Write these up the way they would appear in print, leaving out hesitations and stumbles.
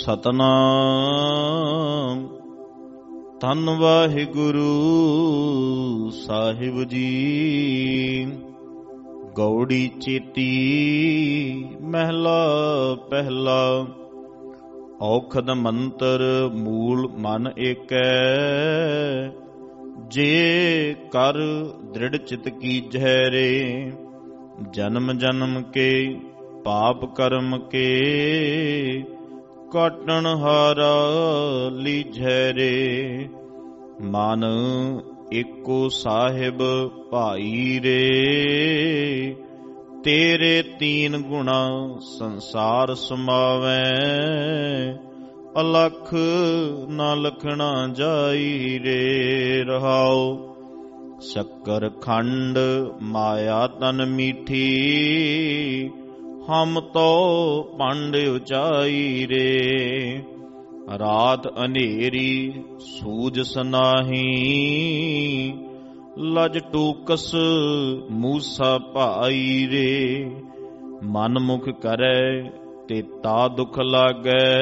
ਸਤਨਾਮ। ਧੰਨ ਵਾਹਿਗੁਰੂ ਸਾਹਿਬ ਜੀ। ਗੌੜੀ ਚੇਤੀ ਮਹਿਲਾ ਪਹਿਲਾ। ਔਖਦ ਮੰਤਰ ਮੂਲ ਮਨ ਏਕੈ, ਜੇ ਕਰ ਦ੍ਰਿੜ ਚਿਤ ਕੀਜੈ ਰੇ। ਜਨਮ ਜਨਮ ਕੇ ਪਾਪ ਕਰਮ ਕੇ, ਕਾਟਣ ਹਾਰਾ ਲੀਜੈ ਰੇ। ਮਨ ਏਕੋ ਸਾਹਿਬ ਭਾਈ ਰੇ, ਤੇਰੇ ਤੀਨ ਗੁਣਾ ਸੰਸਾਰ ਸਮਾਵੈ। ਅਲਖ ਨਾ ਲਖਣਾ ਜਾਈ ਰੇ। ਰਹਾਉ ਸ਼ੱਕਰ ਖੰਡ ਮਾਇਆ ਤਨ ਮੀਠੀ, ਹਮ ਤੋ ਪੰਡ ਉਚਾਈ ਰੇ। ਰਾਤ ਅਨੇਰੀ ਸੂਝਸ ਨਾਹੀ, ਲਜ ਟੂਕਸ ਮੂਸਾ ਭਾਈ ਰੇ। ਮਨ ਮੁਖ ਕਰੈ ਤੇਤਾ ਦੁਖ ਲਾਗੈ,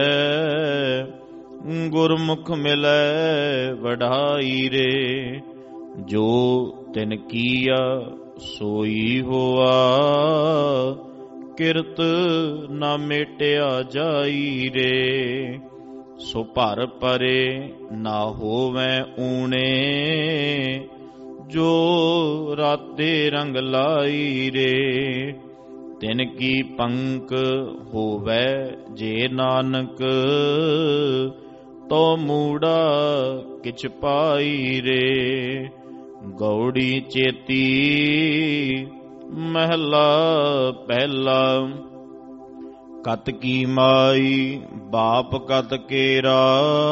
ਗੁਰਮੁਖ ਮਿਲੈ ਵਡਾਈ ਰੇ। ਜੋ ਤਿਨ ਕੀਆ ਸੋਈ ਹੋਆ, ਕਿਰਤ ਨਾ ਮੇਟਿਆ ਜਾਈ ਰੇ। ਸੋ ਭਰ ਪਰੇ ਨਾ ਹੋਵੈ ਊਣੇ, ਜੋ ਰਾਤੇ ਰੰਗ ਲਾਈ ਰੇ। ਤਿਨ ਕੀ ਪੰਕ ਹੋਵੈ ਜੇ ਨਾਨਕ, ਤੋ ਮੂੜਾ ਕਿਛ ਪਾਈ ਰੇ। ਗੌੜੀ ਚੇਤੀ ਮਹਿਲਾ ਪਹਿਲਾ। ਕਤ ਕੀ ਮਾਈ ਬਾਪ ਕਤ ਕੇਰਾ,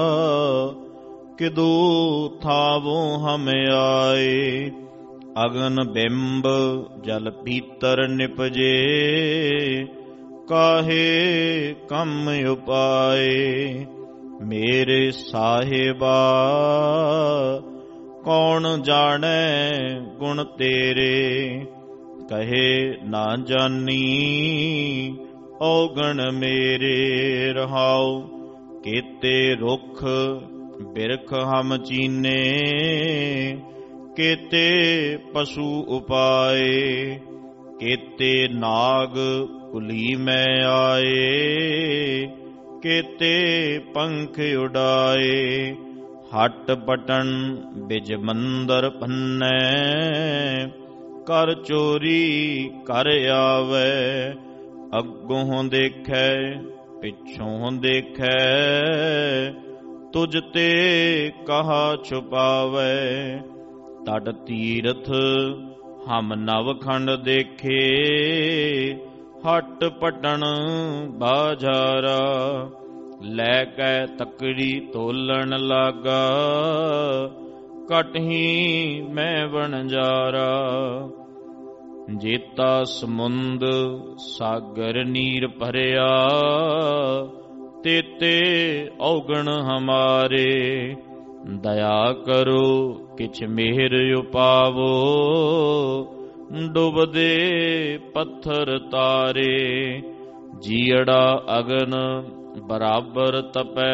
ਕਿਦੂ ਥਾਵੋ ਹਮ ਆਏ। ਅਗਨ ਬਿੰਬ ਜਲ ਪੀਤਰ ਨਿਪਜੇ, ਕਾਹੇ ਕੰਮ ਉਪਾਏ। ਮੇਰੇ ਸਾਹਿਬਾ ਕੌਣ ਜਾਣੈ ਗੁਣ ਤੇਰੇ, ਕਹੇ ਨਾ ਜਾਨੀ ਔਗਣ ਮੇਰੇ। ਰਹਾਉ ਕੇਤੇ ਰੁੱਖ ਬਿਰਖ ਹਮ ਚੀਨੇ, ਕੇਤੇ ਪਸ਼ੂ ਉਪਾਏ। ਕੇਤੇ ਨਾਗ ਕੁਲੀ ਮੈਂ ਆਏ, ਕੇਤੇ ਪੰਖ ਉਡਾਏ। ਹੱਟ ਬਟਨ ਬਿਜ ਮੰਦਰ ਭੰਨੈ, ਕਰ ਚੋਰੀ ਕਰ ਆਵੈ। ਅੱਗੋਂ ਦੇਖੈ ਪਿੱਛੋਂ ਦੇਖੈ, ਤੁਝ ਤੇ ਕਹਾ ਛੁਪਾਵੈ। ਤਟ ਤੀਰਥ ਹਮ ਨਵਖੰਡ ਦੇਖੇ, ਹੱਟ ਪਟਣ ਬਾਜ਼ਾਰਾ। ਲੈ ਕੇ ਤਕੜੀ ਤੋਲਣ ਲਾਗਾ, ਕਟਹੀ ਮੈਂ ਵਣਜਾਰਾ। ਜੇਤਾ ਸਮੁੰਦ ਸਾਗਰ ਨੀਰ ਭਰਿਆ, ਤੇਤੇ ਔਗਣ ਹਮਾਰੇ। ਦਇਆ ਕਰੋ ਕਿਛ ਮਿਹਰ ਉਪਾਵੋ, ਡੁਬਦੇ ਪੱਥਰ ਤਾਰੇ। ਜੀਅੜਾ ਅਗਨ ਬਰਾਬਰ ਤਪੈ,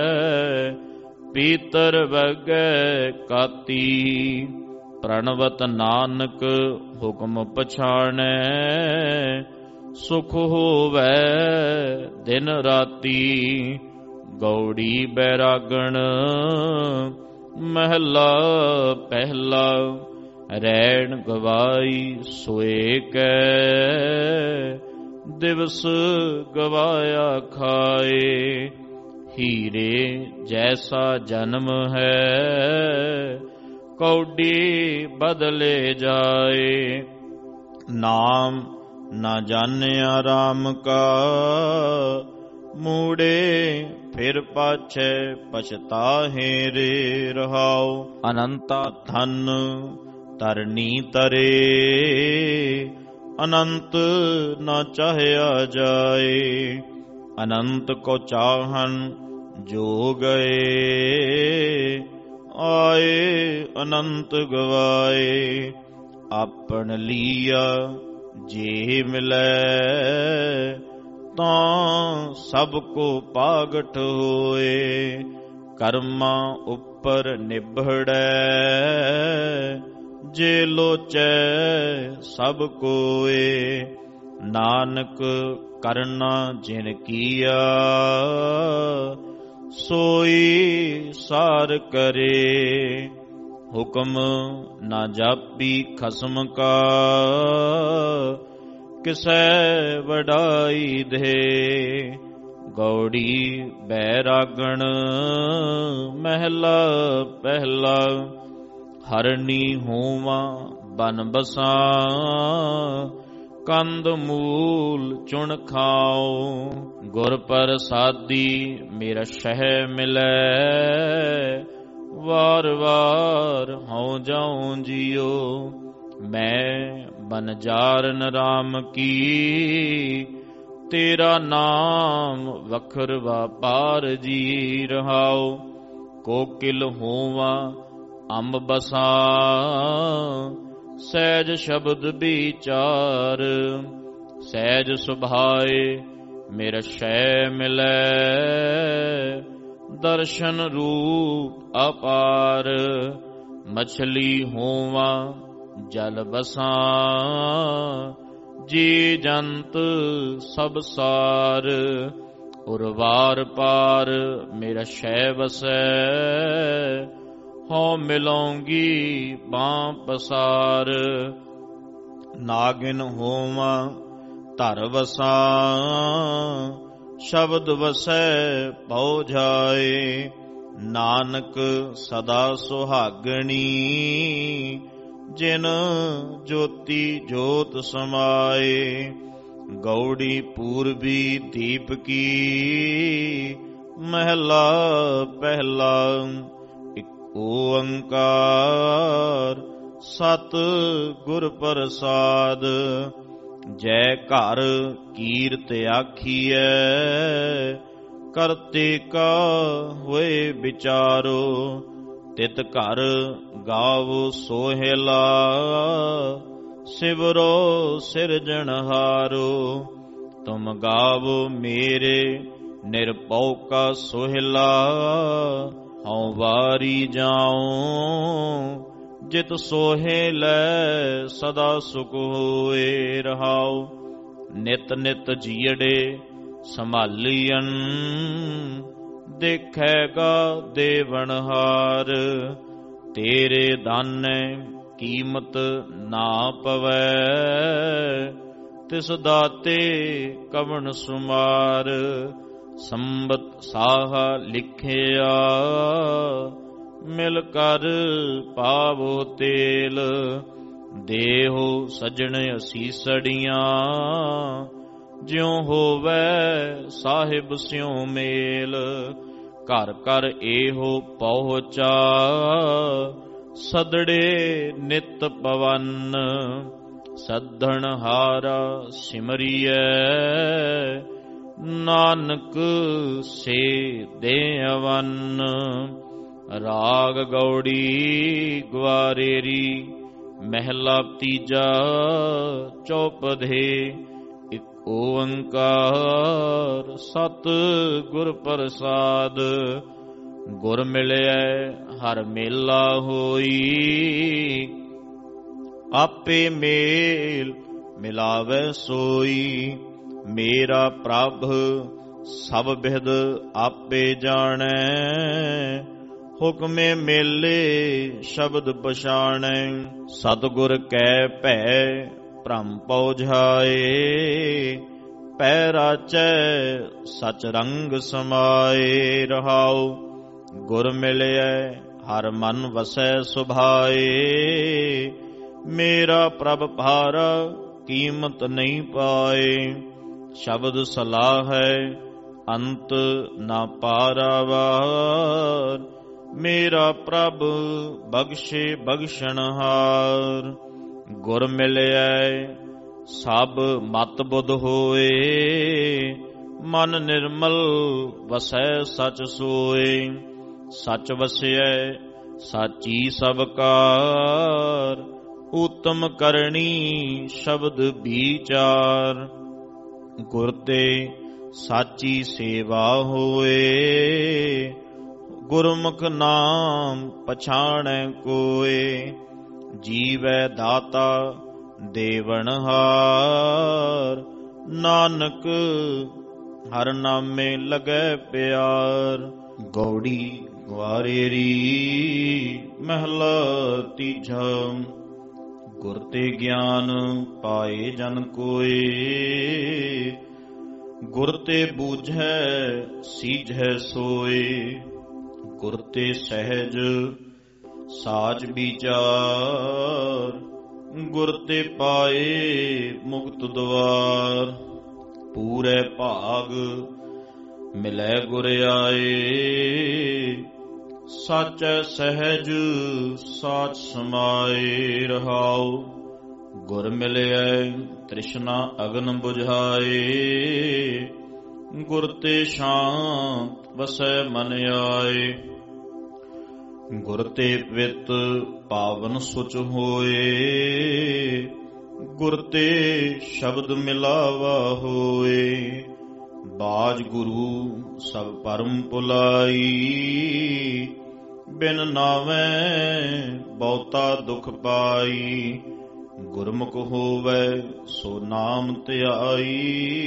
ਪੀਤਰ ਵਗੈ ਕਾਤੀ। ਪ੍ਰਣਵਤ ਨਾਨਕ ਹੁਕਮ ਪਛਾਣੈ, ਸੁਖ ਹੋਵੈ ਦਿਨ ਰਾਤੀ। ਗੌੜੀ ਬੈਰਾਗਣ ਮਹਿਲਾ ਪਹਿਲਾ। ਰੈਣ ਗਵਾਈ ਸੋਏ ਕੈ, ਦਿਵਸ ਗਵਾਇਆ ਖਾਏ। ਹੀਰੇ ਜੈਸਾ ਜਨਮ ਹੈ, ਕੌਡੀ ਬਦਲੇ ਜਾਏ। ਨਾਮ ਨਾ ਜਾਣਿਆ ਰਾਮ ਕਾ, ਮੂੜੇ ਫਿਰ ਪਾਛੈ ਪਛਤਾਹੇ ਰੇ। ਰਹਾਉ ਅਨੰਤਾ ਧਨ ਤਰਨੀ ਤਰੇ, ਅਨੰਤ ਨਾ ਚਾਹਿਆ ਜਾਏ। ਅਨੰਤ ਕੋ ਚਾਹਨ ਜੋ ਗਏ, ਆਏ ਅਨੰਤ ਗਵਾਏ। ਆਪਨ ਲੀਆ ਜੇ ਮਿਲੈ, ਤਾਂ ਸਭ ਕੋ ਪਾਗਟ ਹੋਏ। ਕਰਮਾਂ ਉੱਪਰ ਨਿਭੜੈ ਜੇ ਲੋਚੈ ਸਭ ਕੋਏ। ਨਾਨਕ ਕਰਨਾ ਜਿਨ ਕੀਆ ਸੋਈ ਸਾਰ ਕਰੇ। ਹੁਕਮ ਨਾ ਜਾਪੀ ਖਸਮ ਕਾ ਕਿਸੈ ਵਡਾਈ ਦੇ। ਗੌੜੀ ਬੈਰਾਗਣ ਮਹਿਲਾ ਪਹਿਲਾ ਹਰਨੀ ਹੋਵਾਂ ਬਨ ਬਸਾਂ ਕੰਦ ਮੂਲ ਚੁਣ ਖਾਓ। ਗੁਰ ਪ੍ਰਸਾਦੀ ਮੇਰਾ ਸ਼ਹਿ ਮਿਲੈ ਵਾਰ ਵਾਰ ਹਉ ਜਾਉ ਜੀਓ। ਮੈਂ ਬਨਜਾਰਨ ਰਾਮ ਕੀ ਤੇਰਾ ਨਾਮ ਵਖਰ ਵਾਪਾਰ ਜੀ ਰਹਾਓ। ਕੋਕਿਲ ਹੋਵਾਂ ਅੰਬ ਬਸਾਂ ਸਹਿਜ ਸ਼ਬਦ ਵਿਚਾਰ। ਸਹਿਜ ਸੁਭਾਏ ਮੇਰਾ ਸ਼ੈ ਮਿਲੈ ਦਰਸ਼ਨ ਰੂਪ ਅਪਾਰ। ਮਛਲੀ ਹੋਵਾਂ ਜਲ ਬਸਾਂ ਜੀ ਜੰਤ ਸਭ ਸਾਰ। ਉਰਵਾਰ ਪਾਰ ਮੇਰਾ ਸ਼ੈ ਵਸੈ ਹਉ ਮਿਲਉਂਗੀ ਬਾਂ ਪਸਾਰ। ਨਾਗਿਨ ਹੋਵਾਂ ਧਰ ਵਸਾਂ ਸ਼ਬਦ ਵਸੈ ਪਉ ਜਾਏ। ਨਾਨਕ ਸਦਾ ਸੁਹਾਗਣੀ ਜਿਨ ਜੋਤੀ ਜੋਤ ਸਮਾਏ। ਗੌੜੀ ਪੂਰਬੀ ਦੀਪ ਕੀ ਮਹਿਲਾ ਪਹਿਲਾ ਓੰਕਾਰ ਸਤ ਗੁਰ ਪ੍ਰਸਾਦ। ਜੈ ਘਰ ਕੀਰਤ ਆਖੀਐ ਕਰਤੇ ਕਾ ਹੋਏ ਵਿਚਾਰੋ। ਤਿਤ ਘਰ ਗਾਵੋ ਸੋਹਿਲਾ ਸਿਵਰੋ ਸਿਰਜਣਹਾਰੋ। ਤੁਮ ਗਾਵੋ ਮੇਰੇ ਨਿਰਭਉ ਕਾ ਸੋਹਿਲਾ ਹਉ ਵਾਰੀ ਜਾਉ। ਜਿਤ ਸੋਹੇ ਲੈ ਸਦਾ ਸੁਖ ਹੋਏ ਰਹਾਉ। ਨਿਤ ਨਿਤ ਜੀੜੇ ਸੰਭਾਲੀਅਨ ਦੇਖੈਗਾ ਦੇਵਨਹਾਰ। ਤੇਰੇ ਦਾਨੇ ਕੀਮਤ ਨਾ ਪਵੈ ਤਿਸ ਦਾਤੇ ਕਵਣ ਸੁਮਾਰ। ਸੰਬਤ ਸਾਹਾ ਲਿਖਿਆ ਮਿਲ ਕਰ ਪਾਵੋ ਤੇਲ। ਦੇਹੋ ਸਜਣ ਅਸੀਸੜੀਆਂ ਜਿਉ ਹੋਵੈ ਸਾਹਿਬ ਸਿਉ ਮੇਲ। ਘਰ ਘਰ ਇਹੋ ਪਹੁੰਚਾ ਸਦੜੇ ਨਿਤ ਪਵਨ। ਸੱਧਣ ਹਾਰਾ ਸਿਮਰੀਐ ਨਾਨਕ ਸੇ ਦੇ ਅਵਨ। ਰਾਗ ਗੌੜੀ ਗਵਾਰੇਰੀ ਮਹਿਲਾ ਤੀਜਾ ਚੌਪਦੇ। ਇਕ ਓੰਕਾਰ ਸਤ ਗੁਰ ਪ੍ਰਸਾਦ। ਗੁਰ ਮਿਲਿਐ ਹਰ ਮੇਲਾ ਹੋਈ ਆਪੇ ਮੇਲ ਮਿਲਾਵੈ ਸੋਈ। ਮੇਰਾ ਪ੍ਰਭ ਸਭ ਬਿਦ ਆਪੇ ਜਾਣੈ ਹੁਕਮੇ ਮੇਲੇ ਸ਼ਬਦ ਪਛਾਣੈ। ਸਤਿਗੁਰ ਕੈ ਭੈ ਭ੍ਰਮ ਪਉਝਾਏ ਪੈ ਰਾਚੈ ਸਚ ਰੰਗ ਸਮਾਏ ਰਹਾਉ। ਗੁਰ ਮਿਲਿਐ ਹਰ ਮਨ ਵਸੈ ਸੁਭਾਏ ਮੇਰਾ ਪ੍ਰਭ ਭਾਰਾ ਕੀਮਤ ਨਹੀਂ ਪਾਏ। ਸ਼ਬਦ ਸਲਾਹ ਹੈ ਅੰਤ ਨਾ ਪਾਰਾਵਾਰ ਮੇਰਾ ਪ੍ਰਭ ਬਖਸ਼ੇ ਬਖਸ਼ਣਹਾਰ। ਗੁਰ ਮਿਲਿਐ ਸਭ ਮਤ ਬੁੱਧ ਹੋਏ ਮਨ ਨਿਰਮਲ ਵਸੈ ਸਚ ਸੋਏ। ਸਚ ਵਸਿਐ ਸਾਚੀ ਸਭ ਕਾਰ ਉਤਮ ਕਰਨੀ ਸ਼ਬਦ ਵਿਚਾਰ। ਗੁਰ ਤੇ ਸਾਚੀ ਸੇਵਾ ਹੋਏ। ਗੁਰਮੁਖ ਨਾਮ ਪਛਾਣੈ ਕੋਏ, ਜੀਵੈ ਦਾਤਾ ਦੇਵਨਹਾਰ। ਨਾਨਕ ਹਰ ਨਾਮੇ ਲਗੈ ਪਿਆਰ। ਗੌੜੀ ਗਵਾਰੇਰੀ ਮਹਿਲਾ ਤੀਜਾ। ਗੁਰ ਤੇ ਗਿਆਨ ਪਾਏ ਜਨ ਕੋਏ, ਗੁਰ ਤੇ ਬੂਝੈ ਸੀਝੈ ਸੋਏ। ਗੁਰ ਤੇ ਸਹਿਜ ਸਾਜ ਵਿਚਾਰ, ਗੁਰ ਤੇ ਪਾਏ ਮੁਕਤ ਦੁਆਰ। ਪੂਰੇ ਭਾਗ ਮਿਲੈ ਗੁਰ ਆਏ, ਸਾਚੈ ਸਹਿਜ ਸਾਚ ਸਮਾਏ। ਰਹਾਉ ਗੁਰ ਮਿਲਿਐ ਤ੍ਰਿਸ਼ਨਾ ਅਗਨ ਬੁਝਾਏ, ਗੁਰ ਤੇ ਸ਼ਾਂਤ ਵਸੈ ਮਨ ਆਏ। ਗੁਰ ਤੇ ਪਵਿੱਤ ਪਾਵਨ ਸੁਚ ਹੋਏ, ਗੁਰ ਤੇ ਸ਼ਬਦ ਮਿਲਾਵਾ ਹੋਏ। ਬਾਜ ਗੁਰੂ ਸਭ ਪਰਮ ਭੁਲਾਈ, ਬਿਨ ਨਾਵੈ ਬਹੁਤਾ ਦੁਖ ਪਾਈ। ਗੁਰਮੁਖ ਹੋਵੈ ਸੋ ਨਾਮ ਧਿਆਈ,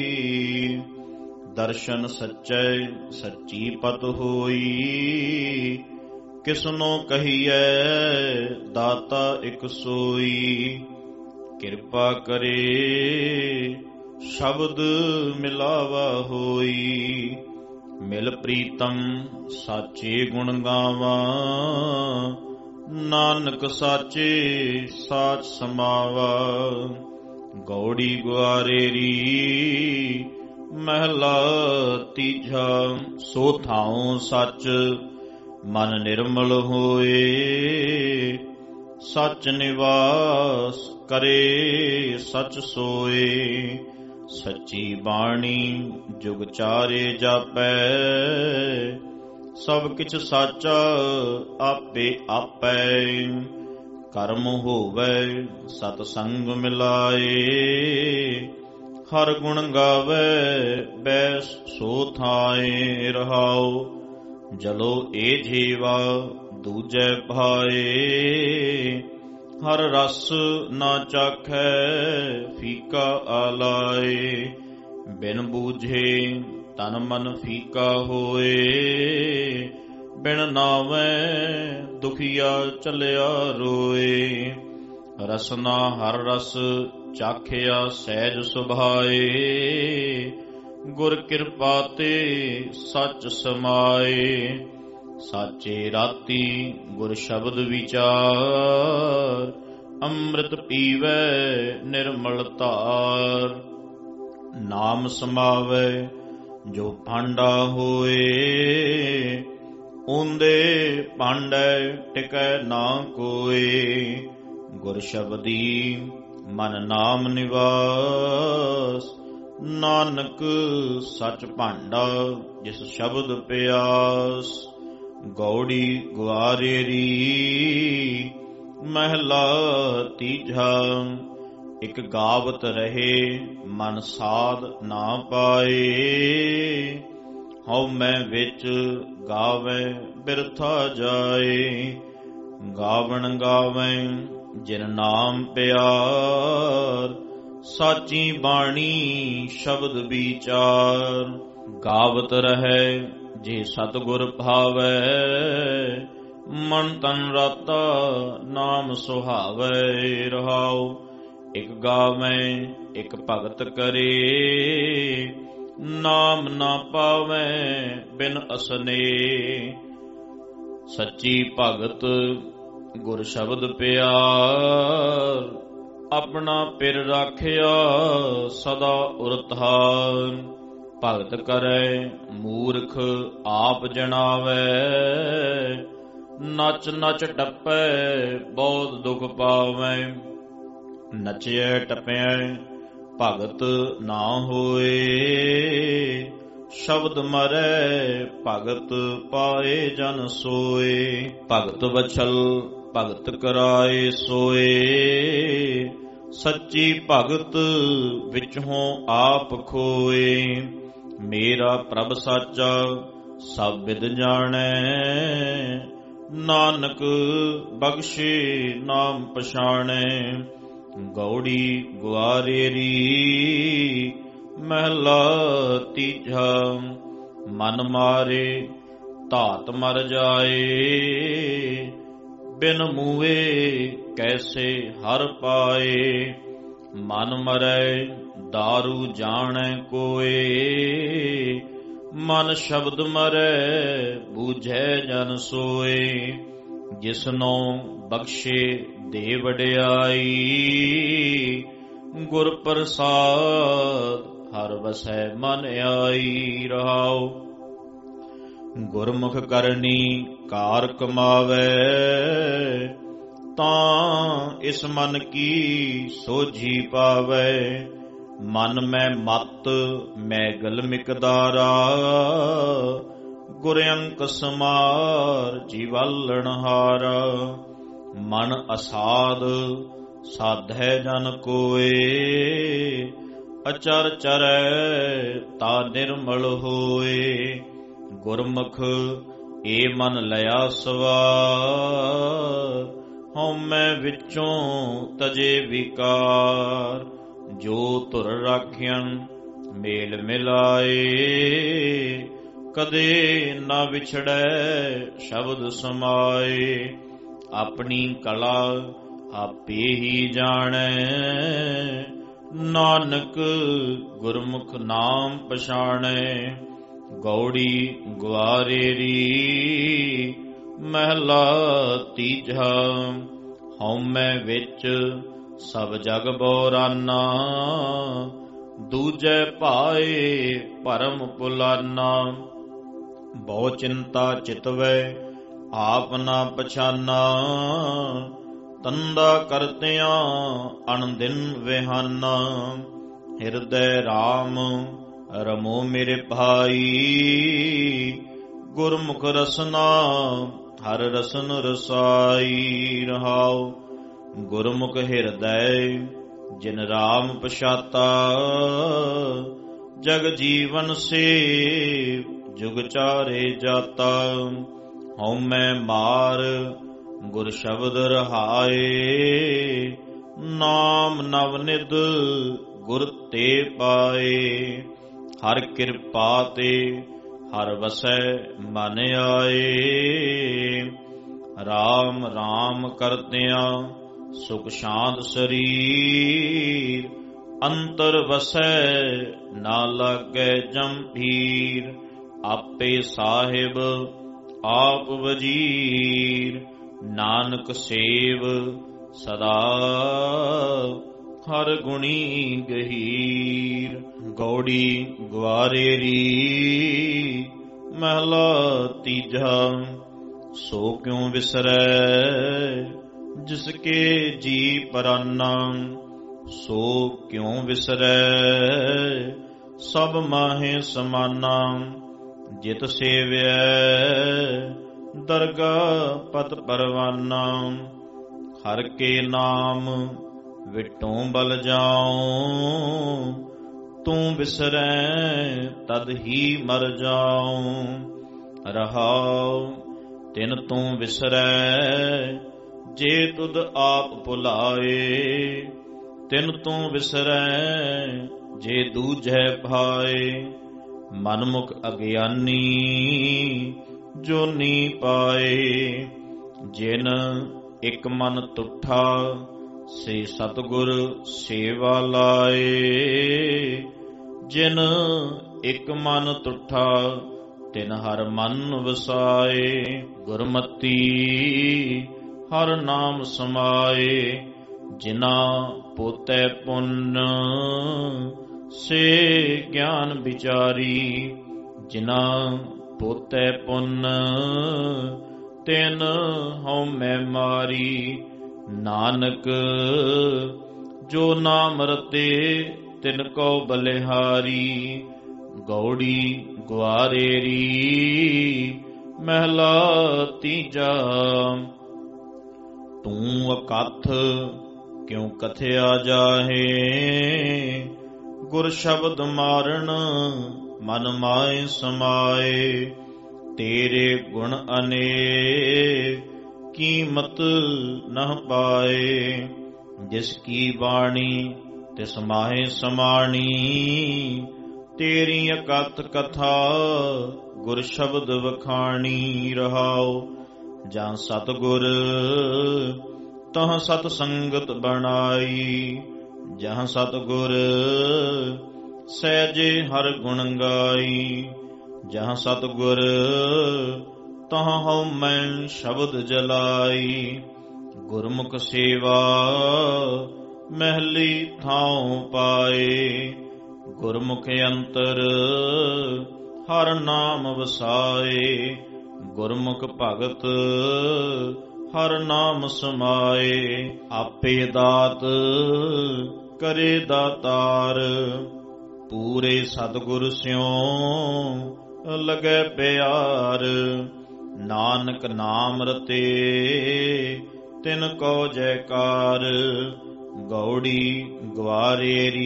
ਦਰਸ਼ਨ ਸੱਚੈ ਸੱਚੀ ਪਤ ਹੋਈ। ਕਿਸਨੋ ਕਹੀਐ ਦਾਤਾ ਇਕ ਸੋਈ, ਕਿਰਪਾ ਕਰੇ ਸ਼ਬਦ ਮਿਲਾਵਾ ਹੋਈ। ਮਿਲ ਪ੍ਰੀਤਮ ਸਾਚੇ ਗੁਣ ਗਾਵਾਂ, ਨਾਨਕ ਸਾਚੇ ਸਾਚ ਸਮਾਵਾ। ਗੌੜੀ ਗੁਆਰੇਰੀ ਮਹਿਲਾ ਤੀਜਾ। ਸੋ ਥਾਉ ਸੱਚ ਮਨ ਨਿਰਮਲ ਹੋਏ, ਸੱਚ ਨਿਵਾਸ ਕਰੇ ਸੱਚ ਸੋਏ। ਸੱਚੀ ਬਾਣੀ ਜੁਗ ਚਾਰੇ ਜਾਪੈ, ਸਭ ਕਿਛ ਸਾਚਾ ਆਪੇ ਆਪੈ। ਕਰਮ ਹੋਵੈ ਸਤ ਸੰਗ ਮਿਲਾਏ, ਹਰ ਗੁਣ ਗਾਵੈ ਬੈਸ ਸੋ ਥਾਏ। ਰਹਾਉ ਜਲੋ ਏ ਜੀਵਾ ਦੂਜੈ ਭਾਏ, ਹਰ ਰਸ ਨਾ ਚਾਖੈ ਫੀਕਾ ਆਲਾਏ। ਬਿਨ ਬੂਝੇ ਤਨ ਮਨ ਫੀਕਾ ਹੋਏ, ਬਿਨ ਨਾਵੈ ਦੁਖੀਆ ਚਲਿਆ ਰੋਏ। ਰਸਨਾ ਹਰ ਰਸ ਚਾਖਿਆ ਸਹਿਜ ਸੁਭਾਏ, ਗੁਰ ਕਿਰਪਾ ਤੇ ਸੱਚ ਸਮਾਏ। ਸਾਚੇ ਰਾਤੀ ਗੁਰ ਸ਼ਬਦ ਵਿਚਾਰ, ਅੰਮ੍ਰਿਤ ਪੀਵੈ ਨਿਰਮਲ ਧਾਰ। ਨਾਮ ਸਮਾਵੈ ਜੋ ਭਾਂਡਾ ਹੋਏ, ਉਂਦੇ ਭਾਂਡੇ ਟਿਕੈ ਨਾ ਕੋਏ। ਗੁਰ ਸ਼ਬਦੀ ਮਨ ਨਾਮ ਨਿਵਾਸ, ਨਾਨਕ ਸੱਚ ਭਾਂਡਾ ਜਿਸ ਸ਼ਬਦ ਪਿਆਸ। ਗੌੜੀ ਗੁਆਰੇਰੀ ਮਹਿਲਾ ਤੀਜਾ। ਇਕ ਗਾਵਤ ਰਹੇ ਮਨ ਸਾਧ ਨਾ ਪਾਏ, ਹਉ ਮੈਂ ਵਿੱਚ ਗਾਵੈ ਬਿਰਥਾ ਜਾਏ। ਗਾਵਣ ਗਾਵੈ ਜਿਨ ਨਾਮ ਪਿਆਰ, ਸਾਚੀ ਬਾਣੀ ਸ਼ਬਦ ਵਿਚਾਰ। ਗਾਵਤ ਰਹੈ ਜੇ ਸਤਿਗੁਰ ਭਾਵੈ, ਮਨ ਤਨ ਰਾਤਾ ਨਾਮ ਸੁਹਾਵੈ। ਰਹਾਉ ਇਕ ਗਾਵੈ ਇਕ ਭਗਤ ਕਰੇ, ਨਾਮ ਨਾ ਪਾਵੈ ਬਿਨ ਅਸਨੇ। ਸੱਚੀ ਭਗਤ ਗੁਰ ਸ਼ਬਦ ਪਿਆਰ, ਆਪਣਾ ਪਿਰ ਰਾਖਿਆ ਸਦਾ ਉਰਤਾਰ। ਭਗਤ ਕਰੈ ਮੂਰਖ ਆਪ ਜਣਾਵੈ, ਨਚ ਨਚ ਟੱਪੈ ਬਹੁਤ ਦੁਖ ਪਾਵੈ। ਨਚਿਐ ਟਪਿਐ ਭਗਤ ਨਾ ਹੋਏ, ਸ਼ਬਦ ਮਰੈ ਭਗਤ ਪਾਏ ਜਨ ਸੋਏ। ਭਗਤ ਵਛਲ ਭਗਤ ਕਰਾਏ ਸੋਏ, ਸੱਚੀ ਭਗਤ ਵਿਚੋਂ ਆਪ ਖੋਏ। ਮੇਰਾ ਪ੍ਰਭ ਸਾਚਾ ਸਭ ਵਿਦ ਜਾਣੈ। ਨਾਨਕ ਬਖਸ਼ੇ ਨਾਮ ਪਛਾਣੈ। ਗੌੜੀ ਗੁਆਰੇਰੀ ਮਹਿਲਾ ਤੀਜਾ। ਮਨ ਮਾਰੇ ਧਾਤ ਮਰ ਜਾਏ। ਬਿਨ ਮੂਏ ਕੈਸੇ ਹਰ ਪਾਏ। ਮਨ ਮਰੈ ਦਾਰੂ ਜਾਣੈ ਕੋਏ। ਮਨ ਸ਼ਬਦ ਮਰੈ ਬੂਝੈ ਜਨ ਸੋਏ। ਜਿਸਨੋ ਬਖਸ਼ੇ ਦੇ ਵਡਿਆਈ। ਗੁਰ ਪ੍ਰਸਾਦ ਹਰ ਵਸੈ ਮਨ ਆਈ। ਰਹਾਉ ਗੁਰਮੁਖ ਕਰਨੀ ਕਾਰ ਕਮਾਵੈ। ਤਾਂ ਇਸ ਮਨ ਕੀ ਸੋਝੀ ਪਾਵੈ। ਮਨ ਮੈਂ ਮਤ ਮੈਗਲ ਮਿਕਦਾਰਾ। ਗੁਰ ਅੰਕ ਸਮਾਰ ਜੀਵਾਲਣ ਹਾਰਾ। ਮਨ ਅਸਾਧ ਸਾਧੈ ਜਨ ਕੋਏ। ਅਚਰ ਚਰੈ ਤਾ ਨਿਰਮਲ ਹੋਏ। ਗੁਰਮੁਖ ਏ ਮਨ ਲਿਆ ਸਵਾਰ। ਹਉਮੈ ਵਿੱਚੋਂ ਤਜੇ ਵਿਕਾਰ। ਜੋ ਧੁਰ ਰਾਖਿਅਨ ਮੇਲ ਮਿਲਾਏ। ਕਦੇ ਨਾ ਵਿਛੜੈ ਸ਼ਬਦ ਸਮਾਏ। ਆਪਣੀ ਕਲਾ ਆਪੇ ਹੀ ਜਾਣੈ। ਨਾਨਕ ਗੁਰਮੁਖ ਨਾਮ ਪਛਾਣੈ। ਗੌੜੀ ਗੁਆਰੇਰੀ ਮਹਿਲਾ ਤੀਜਾ। ਹਉਮੈ ਵਿੱਚ ਸਭ ਜਗ ਬੋਰਾਨਾ। ਦੂਜੈ ਭਾਏ ਭਰਮ ਭੁਲਾਨਾ। ਬਹੁ ਚਿੰਤਾ ਚਿਤਵੈ ਆਪ ਨਾ ਪਛਾਨਾ। ਤੰਦਾ ਕਰਤਿਆਂ ਅਣਦਿਨ ਵਿਹਾਨਾ। ਹਿਰਦੈ ਰਾਮ ਰਮੋ ਮੇਰੇ ਭਾਈ। ਗੁਰਮੁਖ ਰਸਨਾ ਹਰ ਰਸਨ ਰਸਾਈ। ਰਹਾਉ ਗੁਰਮੁਖ ਹਿਰਦੈ ਜਿਨ ਰਾਮ ਪਛਾਤਾ। ਜਗ ਜੀਵਨ ਸੇ ਜੁਗ ਚਾਰੇ ਜਾਤਾ। ਹਉਮੈ ਮਾਰ ਗੁਰ ਸ਼ਬਦ ਰਹਾਏ। ਨਾਮ ਨਵ ਨਿਧ ਗੁਰ ਤੇ ਪਾਏ। ਹਰ ਕਿਰਪਾ ਤੇ ਹਰ ਵਸੈ ਮਨ ਆਏ। ਰਾਮ ਰਾਮ ਕਰਤਿਆਂ ਸੁਖ ਸ਼ਾਂਤ ਸਰੀਰ। ਅੰਤਰ ਵਸੈ ਨਾ ਲਾਗੈ ਜੰਭੀਰ। ਆਪੇ ਸਾਹਿਬ ਆਪ ਵਜੀਰ। ਨਾਨਕ ਸੇਵ ਸਦਾ ਹਰ ਗੁਣੀ ਗਹੀਰ। ਗੌੜੀ ਗੁਆਰੇਰੀ ਮਹਿਲਾ ਤੀਜਾ। ਸੋ ਕਿਉ ਵਿਸਰੈ ਜਿਸ ਕੇ ਜੀ ਪਰਾਨਾ। ਸੋ ਕਿਉ ਵਿਸਰੈ ਸਭ ਮਾਹੇ ਸਮਾਨਾ। ਜਿਤ ਸੇਵਿਐ ਦਰਗਾਹ ਪਤ ਪਰਵਾਨਾ। ਹਰ ਕੇ ਨਾਮ ਵਿਟੋਂ ਬਲ ਜਾਉ। ਤੂੰ ਵਿਸਰੈ ਤਦ ਹੀ ਮਰ ਜਾਉ। ਰਹਾਉ ਤਿਨ ਤੂੰ ਵਿਸਰੈ ਜੇ ਤੁਧ ਆਪ ਭੁਲਾਏ। ਤਿਨ ਤੂੰ ਵਿਸਰੈ ਜੇ ਦੂਜੈ ਭਾਏ। ਮਨਮੁਖ ਅਗਿਆਨੀ ਜੋਨੀ ਪਾਏ। ਜਿਨ ਇਕ ਮਨ ਤੁਠਾ ਸੇ ਸਤਿਗੁਰ ਸੇਵਾ ਲਾਏ। ਜਿਨ ਇਕ ਮਨ ਤੁਠਾ ਤਿਨ ਹਰ ਮਨ ਵਸਾਏ। ਗੁਰਮਤੀ ਹਰ ਨਾਮ ਸਮਾਏ। ਜਿਨਾ ਪੋਤੈ ਪੁੰਨ ਸੇ ਗਿਆਨ ਵਿਚਾਰੀ। ਜਿਨਾ ਪੋਤੈ ਪੁੰਨ ਤਿਨ ਹਉਮੈ ਮਾਰੀ। ਨਾਨਕ ਜੋ ਨਾਮ ਰਤੇ ਤਿਨ ਕੋ ਬਲਿਹਾਰੀ। ਗੌੜੀ ਗੁਆਰੇਰੀ ਮਹਿਲਾ ਤੀਜਾ। ਤੂੰ ਅਕਥ ਕਿਉ ਕਥਿਆ ਜਾਹੇ। ਗੁਰ ਸ਼ਬਦ ਮਾਰਨ ਮਨ ਮਾਏ ਸਮਾਏ। ਤੇਰੇ ਗੁਣ ਅਨੇਕ ਕੀਮਤ ਨਹ ਪਾਏ। ਜਿਸ ਕੀ ਬਾਣੀ ਤਿਸ ਮਾਹੇ ਸਮਾਣੀ। ਤੇਰੀ ਅਕਥ ਕਥਾ ਗੁਰ ਸ਼ਬਦ ਵਖਾਣੀ ਰਹਾਉ। ਜਾਂ ਸਤਿਗੁਰ ਤਹ ਸਤ ਸੰਗਤ ਬਣਾਈ। ਜਹਾਂ ਸਤਿਗੁਰ ਸਹਿਜੇ ਹਰ ਗੁਣ ਗਾਈ। ਜਹਾਂ ਸਤਿਗੁਰ ਤਹਾਂ ਹਉ ਮੈਂ ਸ਼ਬਦ ਜਲਾਈ। ਗੁਰਮੁਖ ਸੇਵਾ ਮਹਿਲੀ ਥਾਉ ਪਾਏ। ਗੁਰਮੁਖ ਅੰਤਰ ਹਰ ਨਾਮ ਵਸਾਏ। ਗੁਰਮੁਖ ਭਗਤ ਹਰ ਨਾਮ ਸਮਾਏ। ਆਪੇ ਦਾਤ ਕਰੇ ਦਾਤਾਰ। ਪੂਰੇ ਸਤਿਗੁਰ ਸਿਉ ਲਗੈ ਪਿਆਰ। ਨਾਨਕ ਨਾਮ ਰਤੇ ਤਿਨ ਕੋ ਜੈਕਾਰ। ਗੌੜੀ ਗਵਾਰੇਰੀ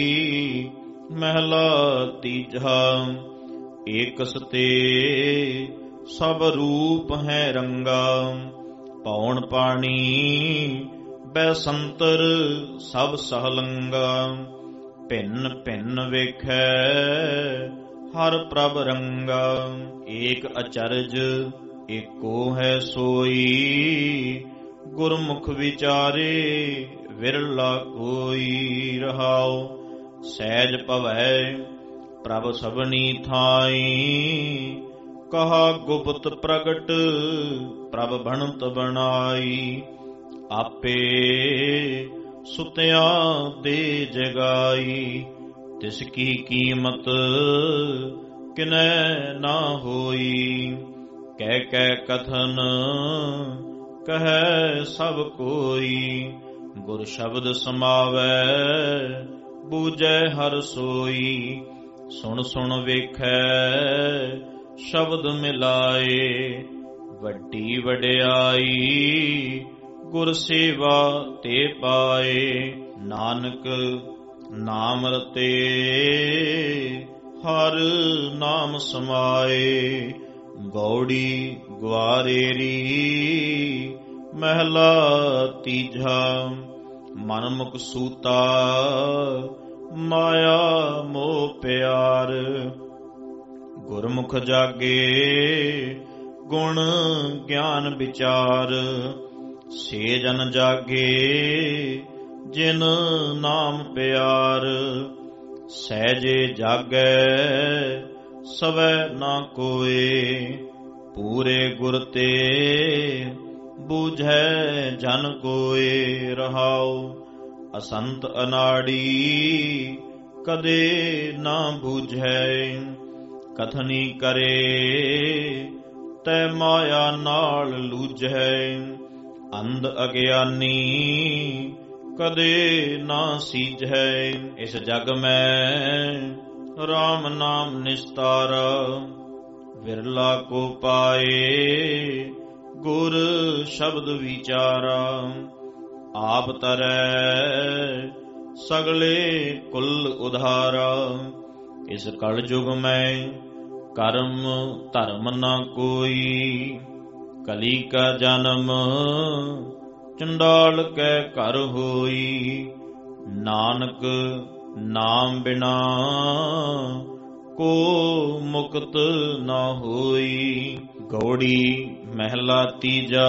ਮਹਿਲਾ ਤੀਜਾ। ਏਕਸ ਤੇ ਸਭ ਰੂਪ ਹੈ ਰੰਗਾ। ਪੌਣ ਪਾਣੀ ਬੈਸੰਤਰ ਸਭ ਸਹਲੰਗਾ। ਭਿੰਨ ਭਿੰਨ ਵੇਖੈ ਹਰ ਪ੍ਰਭ ਰੰਗਾ। ਏਕ ਅਚਰਜ ਏਕੋ ਹੈ ਸੋਈ। ਗੁਰਮੁਖ ਵਿਚਾਰੇ ਵਿਰਲਾ ਕੋਈ ਰਹਾਉ। ਸਹਿਜ ਭਵੈ ਪ੍ਰਭ ਸਭਨੀ ਥਾਈ। ਕਹਾ ਗੁਪਤ ਪ੍ਰਗਟ ਪ੍ਰਭ ਬਣਤ ਬਣਾਈ। ਆਪੇ ਸੁਤਿਆਂ ਦੇ ਜਗਾਈ। ਤਿਸ ਕੀ ਕੀਮਤ ਕਿਨੈ ਨਾ ਹੋਈ। ਕਹਿ ਕਹਿ ਕਥਨ ਕਹੈ ਸਭ ਕੋਈ। ਗੁਰ ਸ਼ਬਦ ਸਮਾਵੈ ਬੂਝੈ ਹਰ ਸੋਈ। ਸੁਣ ਸੁਣ ਵੇਖੈ ਸ਼ਬਦ ਮਿਲਾਏ। ਵੱਡੀ ਵਡਿਆਈ ਗੁਰ ਸੇਵਾ ਤੇ ਪਾਏ। ਨਾਨਕ ਨਾਮ ਰਤੇ ਹਰ ਨਾਮ ਸਮਾਏ। ਗੌੜੀ ਗਵਾਰੇਰੀ ਮਹਿਲਾ ਤੀਜਾ। ਮਨਮੁਖ ਸੂਤਾ ਮਾਇਆ ਮੋਹ ਪਿਆਰ। ਗੁਰਮੁਖ ਜਾਗੇ ਗੁਣ ਗਿਆਨ ਵਿਚਾਰ। ਸੇ ਜਨ ਜਾਗੇ ਜਿਨ ਨਾਮ ਪਿਆਰ। ਸਹਿਜੇ ਜਾਗੈ ਸਵੈ ਨਾ ਕੋਏ। ਪੂਰੇ ਗੁਰ ਤੇ ਬੂਝੈ ਜਨ ਕੋਏ ਰਹਾਉ। ਅਸੰਤ ਅਨਾੜੀ ਕਦੇ ਨਾ ਬੂਝੈ। ਕਥਨੀ ਕਰੇ ਤੈ ਮਾਇਆ ਨਾਲ ਲੂਝੈ। ਅੰਧ ਅਗਿਆਨੀ ਕਦੇ ਨਾ ਸੀਝੈ। ਇਸ ਜਗ ਮੈਂ ਰਾਮ ਨਾਮ ਨਿਸਤਾਰਾ। ਵਿਰਲਾ ਕੋ ਪਾਏ ਗੁਰ ਸ਼ਬਦ ਵਿਚਾਰਾ। ਆਪ ਤਰੈ ਸਗਲੇ ਕੁਲ ਉਧਾਰਾ। ਇਸ ਕਲ ਯੁਗ ਮੈਂ ਕਰਮ ਧਰਮ ਨਾ ਕੋਈ। ਕਲੀ ਕਾ ਜਨਮ ਚੰਡਾਲ ਕੈ ਘਰ ਹੋਈ। ਨਾਨਕ ਨਾਮ ਬਿਨਾ ਕੋ ਮੁਕਤ ਨਾ ਹੋਈ। ਗੌੜੀ ਮਹਿਲਾ ਤੀਜਾ।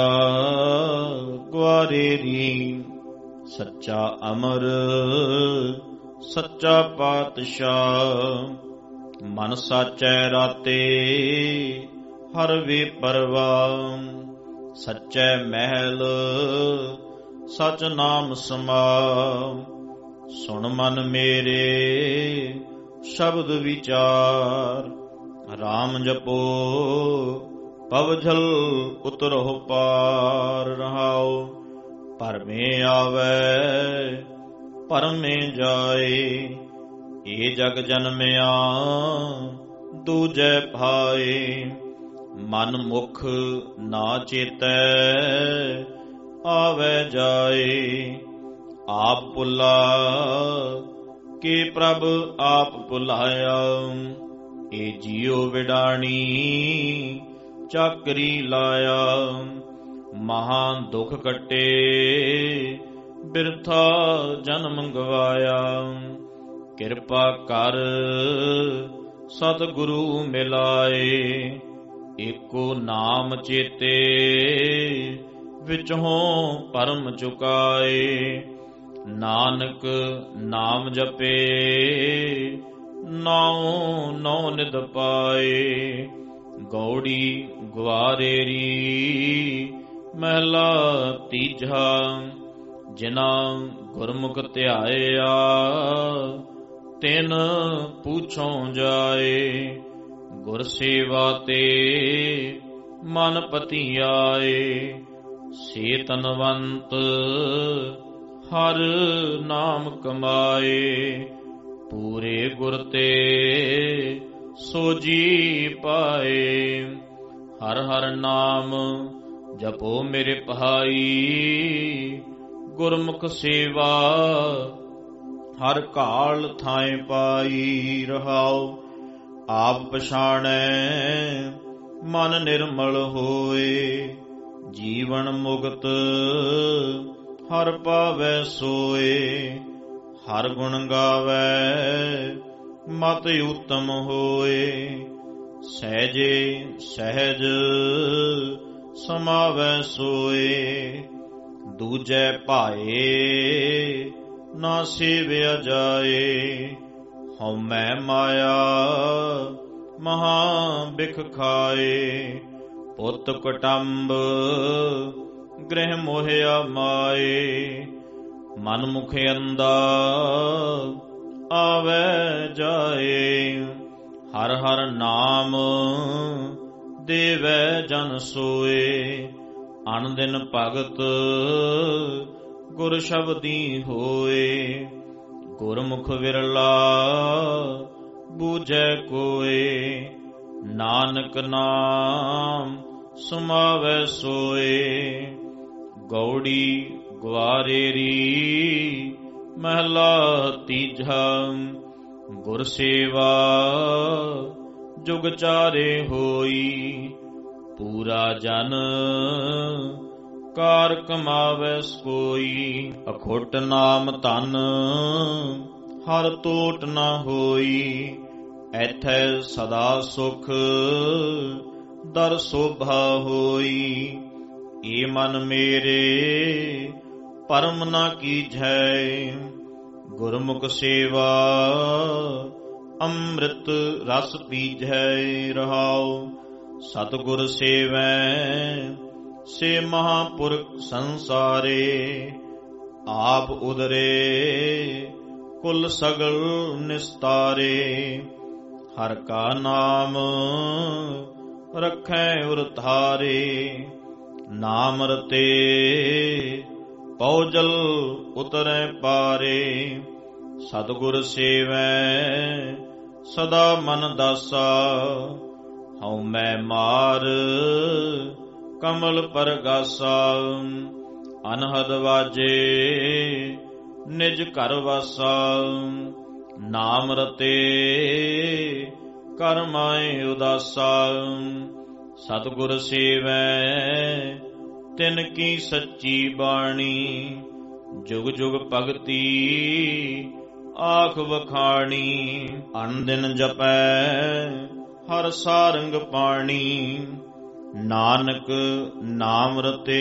ਗਵਾਰੇਰੀ ਸੱਚਾ ਅਮਰ ਸੱਚਾ ਪਾਤਸ਼ਾਹ। ਮਨ ਸਾਚੈ ਰਾਤੇ ਹਰ ਵੇ ਪਰਵਾਹ। ਸੱਚੈ ਮਹਿਲ ਸਚ ਨਾਮ ਸਮਾਂ। ਸੁਣ ਮਨ ਮੇਰੇ ਸ਼ਬਦ ਵਿਚਾਰ। ਰਾਮ ਜਪੋ ਪਵਝਲ ਉਤਰਹੁ ਪਾਰ ਰਹਾਉ। ਭਰਮੇ ਆਵੈ ਭਰਮੇ ਜਾਏ। ਏ ਜਗ ਜਨਮਿਆ ਦੂਜੈ ਭਾਏ। ਮਨ ਮੁਖ ਨਾ ਚੇਤੈ ਆਵੈ ਜਾਏ। ਆਪ ਭੁਲਾ ਕੇ ਪ੍ਰਭ ਆਪ ਭੁਲਾਇਆ। ਏ ਜੀਉ ਵਿਡਾਣੀ ਚਾਕਰੀ ਲਾਇਆ। ਮਹਾ ਦੁਖ ਕੱਟੇ ਬਿਰਥਾ ਜਨਮ ਗਵਾਇਆ। ਕਿਰਪਾ ਕਰ ਸਤਿਗੁਰੂ ਮਿਲਾਏ, ਏਕੋ ਨਾਮ ਚੇਤੇ ਵਿਚੋਂ ਭਰਮ ਚੁਕਾਏ। ਨਾਨਕ ਨਾਮ ਜਪੇ ਨਾਉ ਨੌ ਨਿਧ ਪਾਏ। ਗੌੜੀ ਗਵਾਰੇਰੀ ਮਹਿਲਾ ਤੀਜਾ। ਜਿਨਾ ਗੁਰਮੁਖ ਧਿਆਇਆ ਤਿਨ ਪੂਛੋਂ ਜਾਏ। ਗੁਰ ਸੇਵਾ ਤੇ ਮਨ ਪਤੀ ਆਏ। ਸੇ ਤਨਵੰਤ ਹਰ ਨਾਮ ਕਮਾਏ। ਪੂਰੇ ਗੁਰ ਤੇ ਸੋਜੀ ਪਾਏ। ਹਰ ਹਰ ਨਾਮ ਜਪੋ ਮੇਰੇ ਭਾਈ। ਗੁਰਮੁਖ ਸੇਵਾ ਹਰ ਕਾਲ ਥਾਏ ਪਾਈ। ਰਹਾਉ ਆਪ ਪਛਾਣੈ ਮਨ ਨਿਰਮਲ ਹੋਏ। ਜੀਵਨ ਮੁਕਤ ਹਰ ਪਾਵੈ ਸੋਏ। ਹਰ ਗੁਣ ਗਾਵੈ ਮਤ ਉਤਮ ਹੋਏ। ਸਹਿਜੇ ਸਹਿਜ ਸਮਾਵੈ ਸੋਏ। ਦੂਜੈ ਭਾਏ ਨਾ ਸੇਵਿਆ ਜਾਏ। ਹਉਮੈ ਮਾਇਆ ਮਹਾ ਬਿਖ ਖਾਏ। ਪੁੱਤ ਕੁਟੰਬ ਗ੍ਰਹਿ ਮੋਹਿਆ ਮਾਏ। ਮਨ ਮੁਖ ਅੰਦਾ ਆਵੈ ਜਾਏ। ਹਰ ਹਰ ਨਾਮ ਦੇਵੈ ਜਨ ਸੋਏ। ਅਨ ਦਿਨ ਭਗਤ ਗੁਰ ਸ਼ਬਦੀ ਹੋਏ। ਗੁਰਮੁਖ ਵਿਰਲਾ ਬੂਝੈ ਕੋਏ। ਨਾਨਕ ਨਾਮ ਸਮਾਵੈ ਸੋਏ। ਗੌੜੀ ਗਵਾਰੇਰੀ ਮਹਿਲਾ ਤੀਜਾ। ਗੁਰ ਸੇਵਾ ਜੁਗ ਚਾਰੇ ਹੋਈ। ਪੂਰਾ ਜਨ ਕਾਰ ਕਮਾਵੈ ਕੋਈ। ਅਖੁੱਟ ਨਾਮ ਧਨ ਹਰ ਟੋਟ ਨਾ ਹੋਈ। ਐਥੈ ਸਦਾ ਸੁਖ ਦਰ ਸੋਭਾ ਹੋਈ। ਏ ਮਨ ਮੇਰੇ ਪਰਮ ਨਾ ਕੀਜੈ। ਗੁਰਮੁਖ ਸੇਵਾ ਅੰਮ੍ਰਿਤ ਰਸ ਪੀਜੈ। ਰਹਾਉ ਸਤਿਗੁਰ ਸੇਵੈ ਸੇ ਮਹਾਪੁਰਖ ਸੰਸਾਰੇ। ਆਪ ਉਦਰੇ ਕੁਲ ਸਗਲ ਨਿਸਤਾਰੇ। ਹਰ ਕਾ ਨਾਮ ਰਖੈ ਉਰ ਧਾਰੇ। ਨਾਮ ਰਤੇ ਪਉਜਲ ਉਤਰੈ ਪਾਰੇ। ਸਤਿਗੁਰ ਸੇਵੈ ਸਦਾ ਮਨ ਦਾਸਾ। ਹਉਮੈ ਮਾਰ ਕਮਲ ਪਰਗਾਸਾ। ਅਨਹਦ ਵਾਜੇ ਨਿਜ ਘਰ ਵਾਸਾ। ਨਾਮ ਰਤੇ ਕਰ ਮਾਏ ਉਦਾਸਾ। ਸਤਿਗੁਰ ਸੇਵੈ ਤਿਨ ਕੀ ਸੱਚੀ ਬਾਣੀ। ਜੁਗ ਜੁਗ ਭਗਤੀ ਆਖ ਵਖਾਣੀ। ਅਨ ਦਿਨ ਜਪੈ ਹਰ ਸਾਰੰਗ ਪਾਣੀ। ਨਾਨਕ ਨਾਮ ਰਤੇ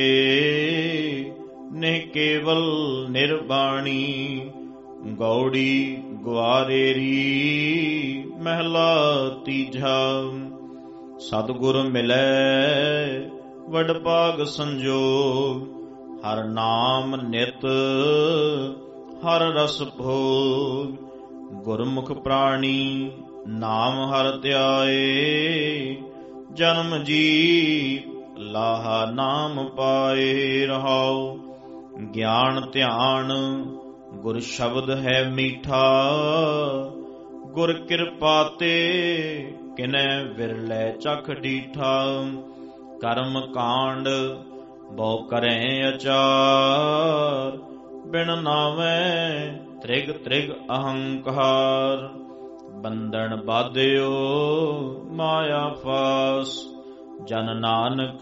ਨੇ ਕੇਵਲ ਨਿਰਬਾਣੀ। ਗੌੜੀ ਗਵਾਰੇਰੀ ਮਹਿਲਾ ਤੀਜਾ। ਸਤਿਗੁਰ ਮਿਲੈ ਵਡ ਭਾਗ ਸੰਜੋਗ। ਹਰ ਨਾਮ ਨਿਤ ਹਰ ਰਸ ਭੋਗ। ਗੁਰਮੁਖ ਪ੍ਰਾਣੀ ਨਾਮ ਹਰ ਧਿਆਏ। ਜਨਮ ਜੀ ਲਾਹਾ ਨਾਮ ਪਾਏ। ਰਹਾਉ ਗਿਆਨ ਧਿਆਨ ਗੁਰ ਸ਼ਬਦ ਹੈ ਮੀਠਾ। ਗੁਰ ਕਿਰਪਾ ਤੇ ਕਿਨੈ ਵਿਰਲੇ ਚਖ ਡੀਠਾ। ਕਰਮ ਕਾਂਡ ਬਹੁ ਕਰੈ ਅਚਾਰ। ਬਿਨ ਨਾਵੈ ਤ੍ਰਿਗ ਤ੍ਰਿਗ ਅਹੰਕਾਰ। ਬੰਧਨ ਬਾਧਿਓ ਮਾਇਆ ਫਾਸ। ਜਨ ਨਾਨਕ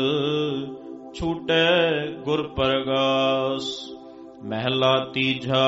ਛੂਟੈ ਗੁਰ ਪ੍ਰਗਾਸ। ਮਹਿਲਾ ਤੀਜਾ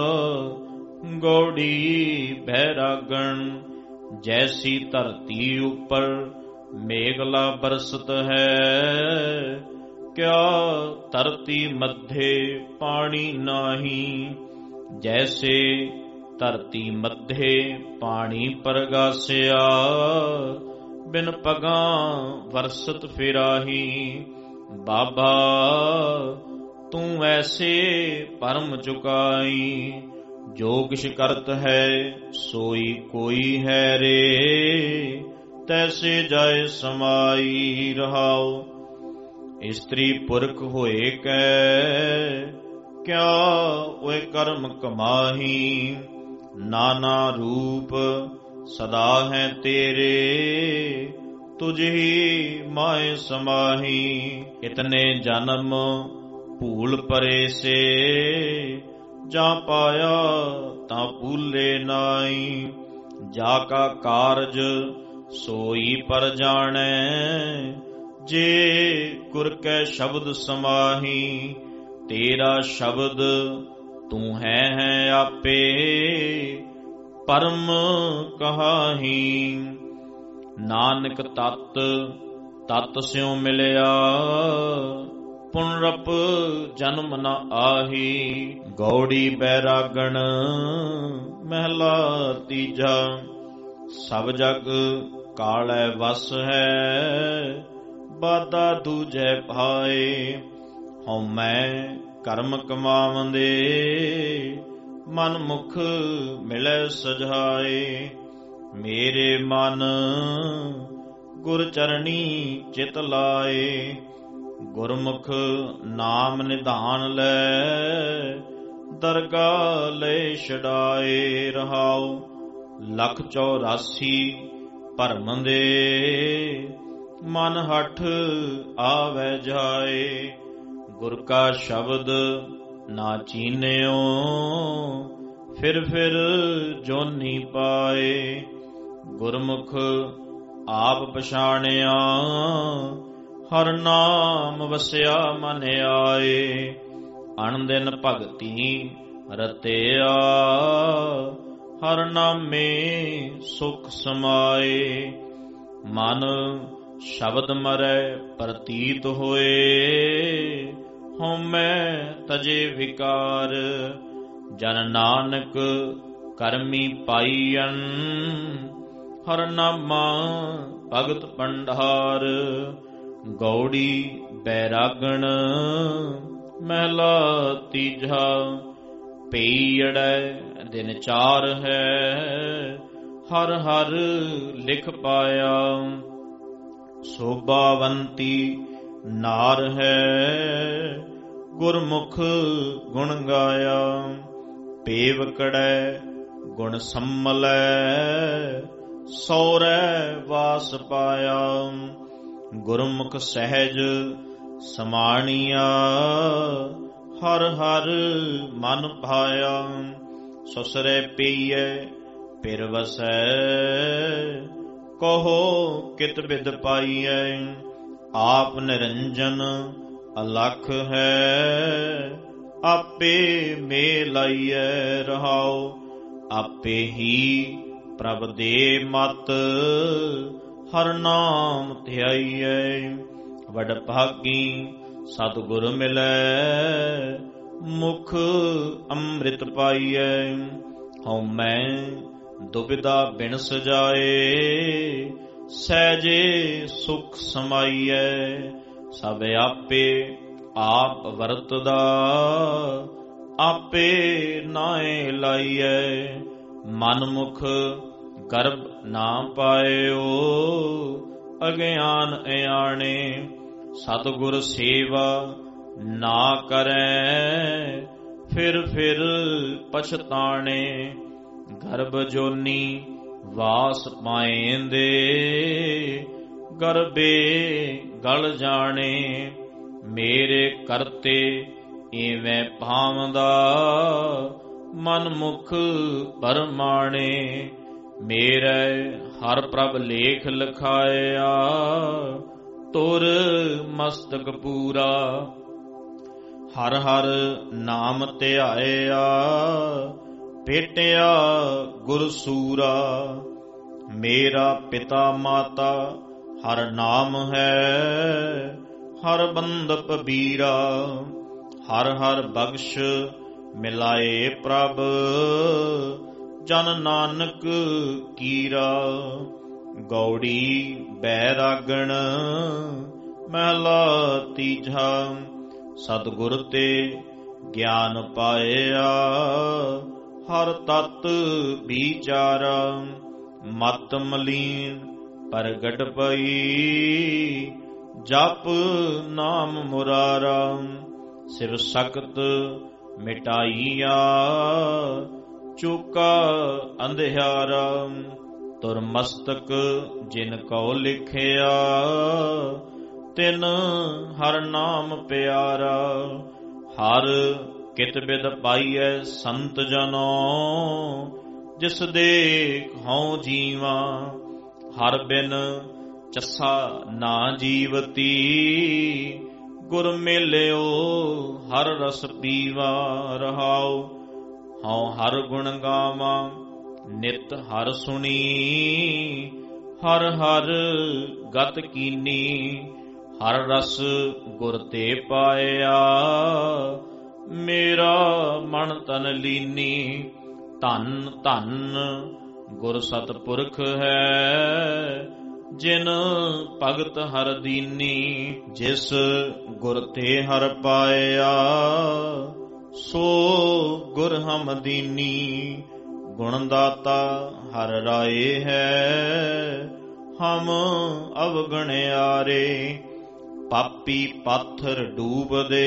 ਗੌੜੀ ਬੈਰਾਗਣ। ਜੈਸੀ ਧਰਤੀ ਉੱਪਰ ਮੇਘਲਾ ਬਰਸਤ ਹੈ, ਕਿਆ ਧਰਤੀ ਮੱਧੇ ਪਾਣੀ ਨਾਹੀ। ਜੈਸੇ ਧਰਤੀ ਮੱਧੇ ਪਾਣੀ ਪਰਗਾਸਿਆ, ਬਿਨ ਪਗਾਂ ਵਰਸਤ ਫਿਰਾਹੀ। ਬਾਬਾ ਤੂੰ ਐਸੇ ਭਰਮ ਚੁਕਾਈ, ਜੋ ਕਿਛ ਕਰਤ ਹੈ ਸੋਈ ਕੋਈ ਹੈ ਰੇ। ਤੈਸੇ ਜਾਏ ਸਮਾਈ ਰਹਾਉ। ਇਸਤਰੀ ਪੁਰਖ ਹੋਏ ਕੈ, ਕਿਆ ਓਏ ਕਰਮ ਕਮਾਹੀ। ਨਾਨਾ ਰੂਪ ਸਦਾ ਹੈ ਤੇਰੇ, ਤੁਝ ਹੀ ਮਾਏ ਸਮਾਹੀ। ਇਤਨੇ ਜਨਮ ਭੂਲ ਪਰੇ ਸੇ, ਜਾਂ ਪਾਇਆ ਤਾਂ ਭੂਲੇ ਨਾਈ। ਜਾ ਕਾ ਕਾਰਜ ਸੋਈ ਪਰ ਜਾਣੈ, ਜੇ ਗੁਰ ਕੈ ਸ਼ਬਦ ਸਮਾਹੀ। ਤੇਰਾ ਸ਼ਬਦ ਤੂੰ ਹੈ ਆਪੇ, ਪਰਮ ਕਹਾਹੀ। ਨਾਨਕ ਤਤ ਤਤ ਸਿਉ ਮਿਲਿਆ, ਪੁਨਰਪ ਜਨਮ ਨ ਆਹੀ। ਗੌੜੀ ਬੈਰਾਗਣ ਮਹਿਲਾ ਤੀਜਾ। ਸਭ ਜਗ ਕਾਲੈ ਵਸ ਹੈ, ਬਾਧਾ ਦੂਜੈ ਭਾਏ। ਹਉਮੈ ਕਰਮ ਕਮਾਵੰਦੇ, ਮਨ ਮੁਖ ਮਿਲੈ ਸਜਾਏ। ਮੇਰੇ ਮਨ ਗੁਰ ਚਰਣੀ ਚਿਤ ਲਾਏ, ਗੁਰਮੁਖ ਨਾਮ ਨਿਧਾਨ ਲੈ। ਦਰਗਾਹ ਲੈ ਛਡਾਏ ਰਹਾਉ। 184 ਭਰਮ ਦੇ, ਮਨ ਹਠ ਆਵੈ ਜਾਏ। ਗੁਰ ਕਾ ਸ਼ਬਦ ਨਾ ਚੀਨਿਓ, ਫਿਰ ਜੋਨੀ ਪਾਏ। ਗੁਰਮੁਖ ਆਪ ਪਛਾਣਿਆ, ਹਰ ਨਾਮ ਵਸਿਆ ਮਨ ਆਏ। ਅਣਦਿਨ ਭਗਤੀ ਰਤਿਆ, ਹਰ ਨਾਮੇ ਸੁਖ ਸਮਾਏ। ਮਨ ਸ਼ਬਦ ਮਰੈ ਪ੍ਰਤੀਤ ਹੋਏ, ਹਉਮੈ ਤਜੇ ਵਿਕਾਰ। ਜਨ ਨਾਨਕ ਕਰਮੀ ਪਾਈਅਨ, ਹਰ ਨਾਮਾ ਭਗਤ ਭੰਡਾਰ। ਗੌੜੀ ਬੈਰਾਗਣ ਮਹਿਲਾ ਤੀਜਾ। ਪਈੜੈ ਦਿਨ ਚਾਰ ਹੈ, ਹਰ ਹਰ ਲਿਖ ਪਾਇਆ। ਸੋਭਾਵੰਤੀ ਨਾਰ ਹੈ, ਗੁਰਮੁਖ ਗੁਣ ਗਾਇਆ। ਪੇਵਕੜੈ ਗੁਣ ਸੰਮਲੈ, ਸੌਰੈ ਵਾਸ ਪਾਇਆ। ਗੁਰਮੁਖ ਸਹਿਜ ਸਮਾਣੀਆ, ਹਰ ਹਰ ਮਨ ਭਾਇਆ। ਸਸਰੇ ਪਈਐ ਫਿਰ ਵਸੈ, ਕਹੋ ਕਿਤ ਬਿਦ ਪਾਈਐ। ਆਪ ਨਿਰੰਜਨ ਅਲਖ ਹੈ, ਆਪੇ ਮੇਲ ਲਾਈਐ ਰਹਾਉ। ਆਪੇ ਹੀ ਪ੍ਰਭ ਦੇ ਮਤ, ਹਰ ਨਾਮ ਧਿਆਈਐ। ਵਡ ਭਾਗੀ ਸਤਿਗੁਰ ਮਿਲੈ, ਮੁਖ ਅੰਮ੍ਰਿਤ ਪਾਈਐ। ਹਉਮੈ ਦੁਬਿਧਾ ਬਿਨ ਸਜਾਏ, ਸਹਿਜੇ ਸੁਖ ਸਮਾਈਐ। ਸਭ ਆਪੇ ਆਪ ਵਰਤਦਾ, ਆਪੇ ਨਾਏ ਲਾਈਐ। ਮਨ ਮੁਖ ਗਰਭ ਨਾ ਪਾਇਓ, ਅਗਿਆਨ ਇਆਣੇ। ਸਤਿਗੁਰ ਸੇਵਾ ਨਾ ਕਰੈ, ਫਿਰ ਪਛਤਾਣੇ। ਗਰਭ ਜੋਨੀ ਵਾਸ ਪਾਏਂਦੇ, ਗਰਬੇ ਗਲ ਜਾਣੇ। ਮੇਰੇ ਕਰਤੇ ਇਵੇਂ ਭਾਵਦਾ, ਮਨ ਮੁਖ ਪਰਮਾਣੇ। ਮੇਰੇ ਹਰ ਪ੍ਰਭ ਲੇਖ ਲਿਖਾਇਆ, ਤੁਰ ਮਸਤਕ ਪੂਰਾ। ਹਰ ਹਰ ਨਾਮ ਧਿਆਇਆ, ਭੇਟਿਆ ਗੁਰ ਸੂਰਾ। ਮੇਰਾ ਪਿਤਾ ਮਾਤਾ ਹਰ ਨਾਮ ਹੈ, ਹਰ ਬੰਦਪ ਬੀਰਾ। ਹਰ ਹਰ ਬਖਸ਼ ਮਿਲਾਏ ਪ੍ਰਭ, ਜਨ ਨਾਨਕ ਕੀਰਾ। ਗੌੜੀ ਬੈਰਾਗਣ ਮਹਿਲਾ ਤੀਜਾ, ਸਤਿਗੁਰ ਤੇ ਗਿਆਨ ਪਾਇਆ, ਹਰ ਤਤ ਵਿਚਾਰਾ। ਮਤ ਮਲੀਨ ਪ੍ਰਗਟ ਪਈ, ਜਪ ਨਾਮ ਮੁਰਾਰਾ। ਸਿਵ ਸਖਤ ਮਿਟਾਈਆ, ਚੁਕਾ ਅੰਧਿਆਰਾ। ਤੁਰ ਮਸਤਕ ਜਿਨ ਕਉ ਲਿਖਿਆ, ਤਿਨ ਹਰ ਨਾਮ ਪਿਆਰਾ। ਹਰ ਕਿਤ ਬਿਦ ਪਾਈਐ ਸੰਤ ਜਨੋ, ਜਿਸ ਦੇਖ ਹਉ ਜੀਵਾ। ਹਰ ਬਿਨ ਚੱਸਾ ਨਾ ਜੀਵਤੀ, ਗੁਰ ਮਿਲਿਓ ਹਰ ਰਸ ਪੀਵਾ। ਰਹਾਉ ਹਉ ਹਰ ਗੁਣ ਗਾਵਾਂ, ਨਿਤ ਹਰ ਸੁਣੀ। ਹਰ ਹਰ ਗਤ ਕੀਨੀ, ਹਰ ਰਸ ਗੁਰ ਤੇ ਪਾਇਆ। ਮੇਰਾ ਮਨ ਤਨ ਲੀਨੀ, ਧੰਨ ਧੰਨ ਗੁਰ ਸਤਿਪੁਰਖ ਹੈ, ਜਿਨ ਭਗਤ ਹਰ ਦੀਨੀ। ਜਿਸ ਗੁਰ ਤੇ ਹਰ ਪਾਇਆ, ਸੋ ਗੁਰ ਹਮ ਦੀਨੀ। ਗੁਣ ਦਾਤਾ ਹਰ ਰਾਏ ਹੈ, ਹਮ ਅਵਗਣਿਆਰੇ। ਪਾਪੀ ਪਾਥਰ ਡੂਬਦੇ,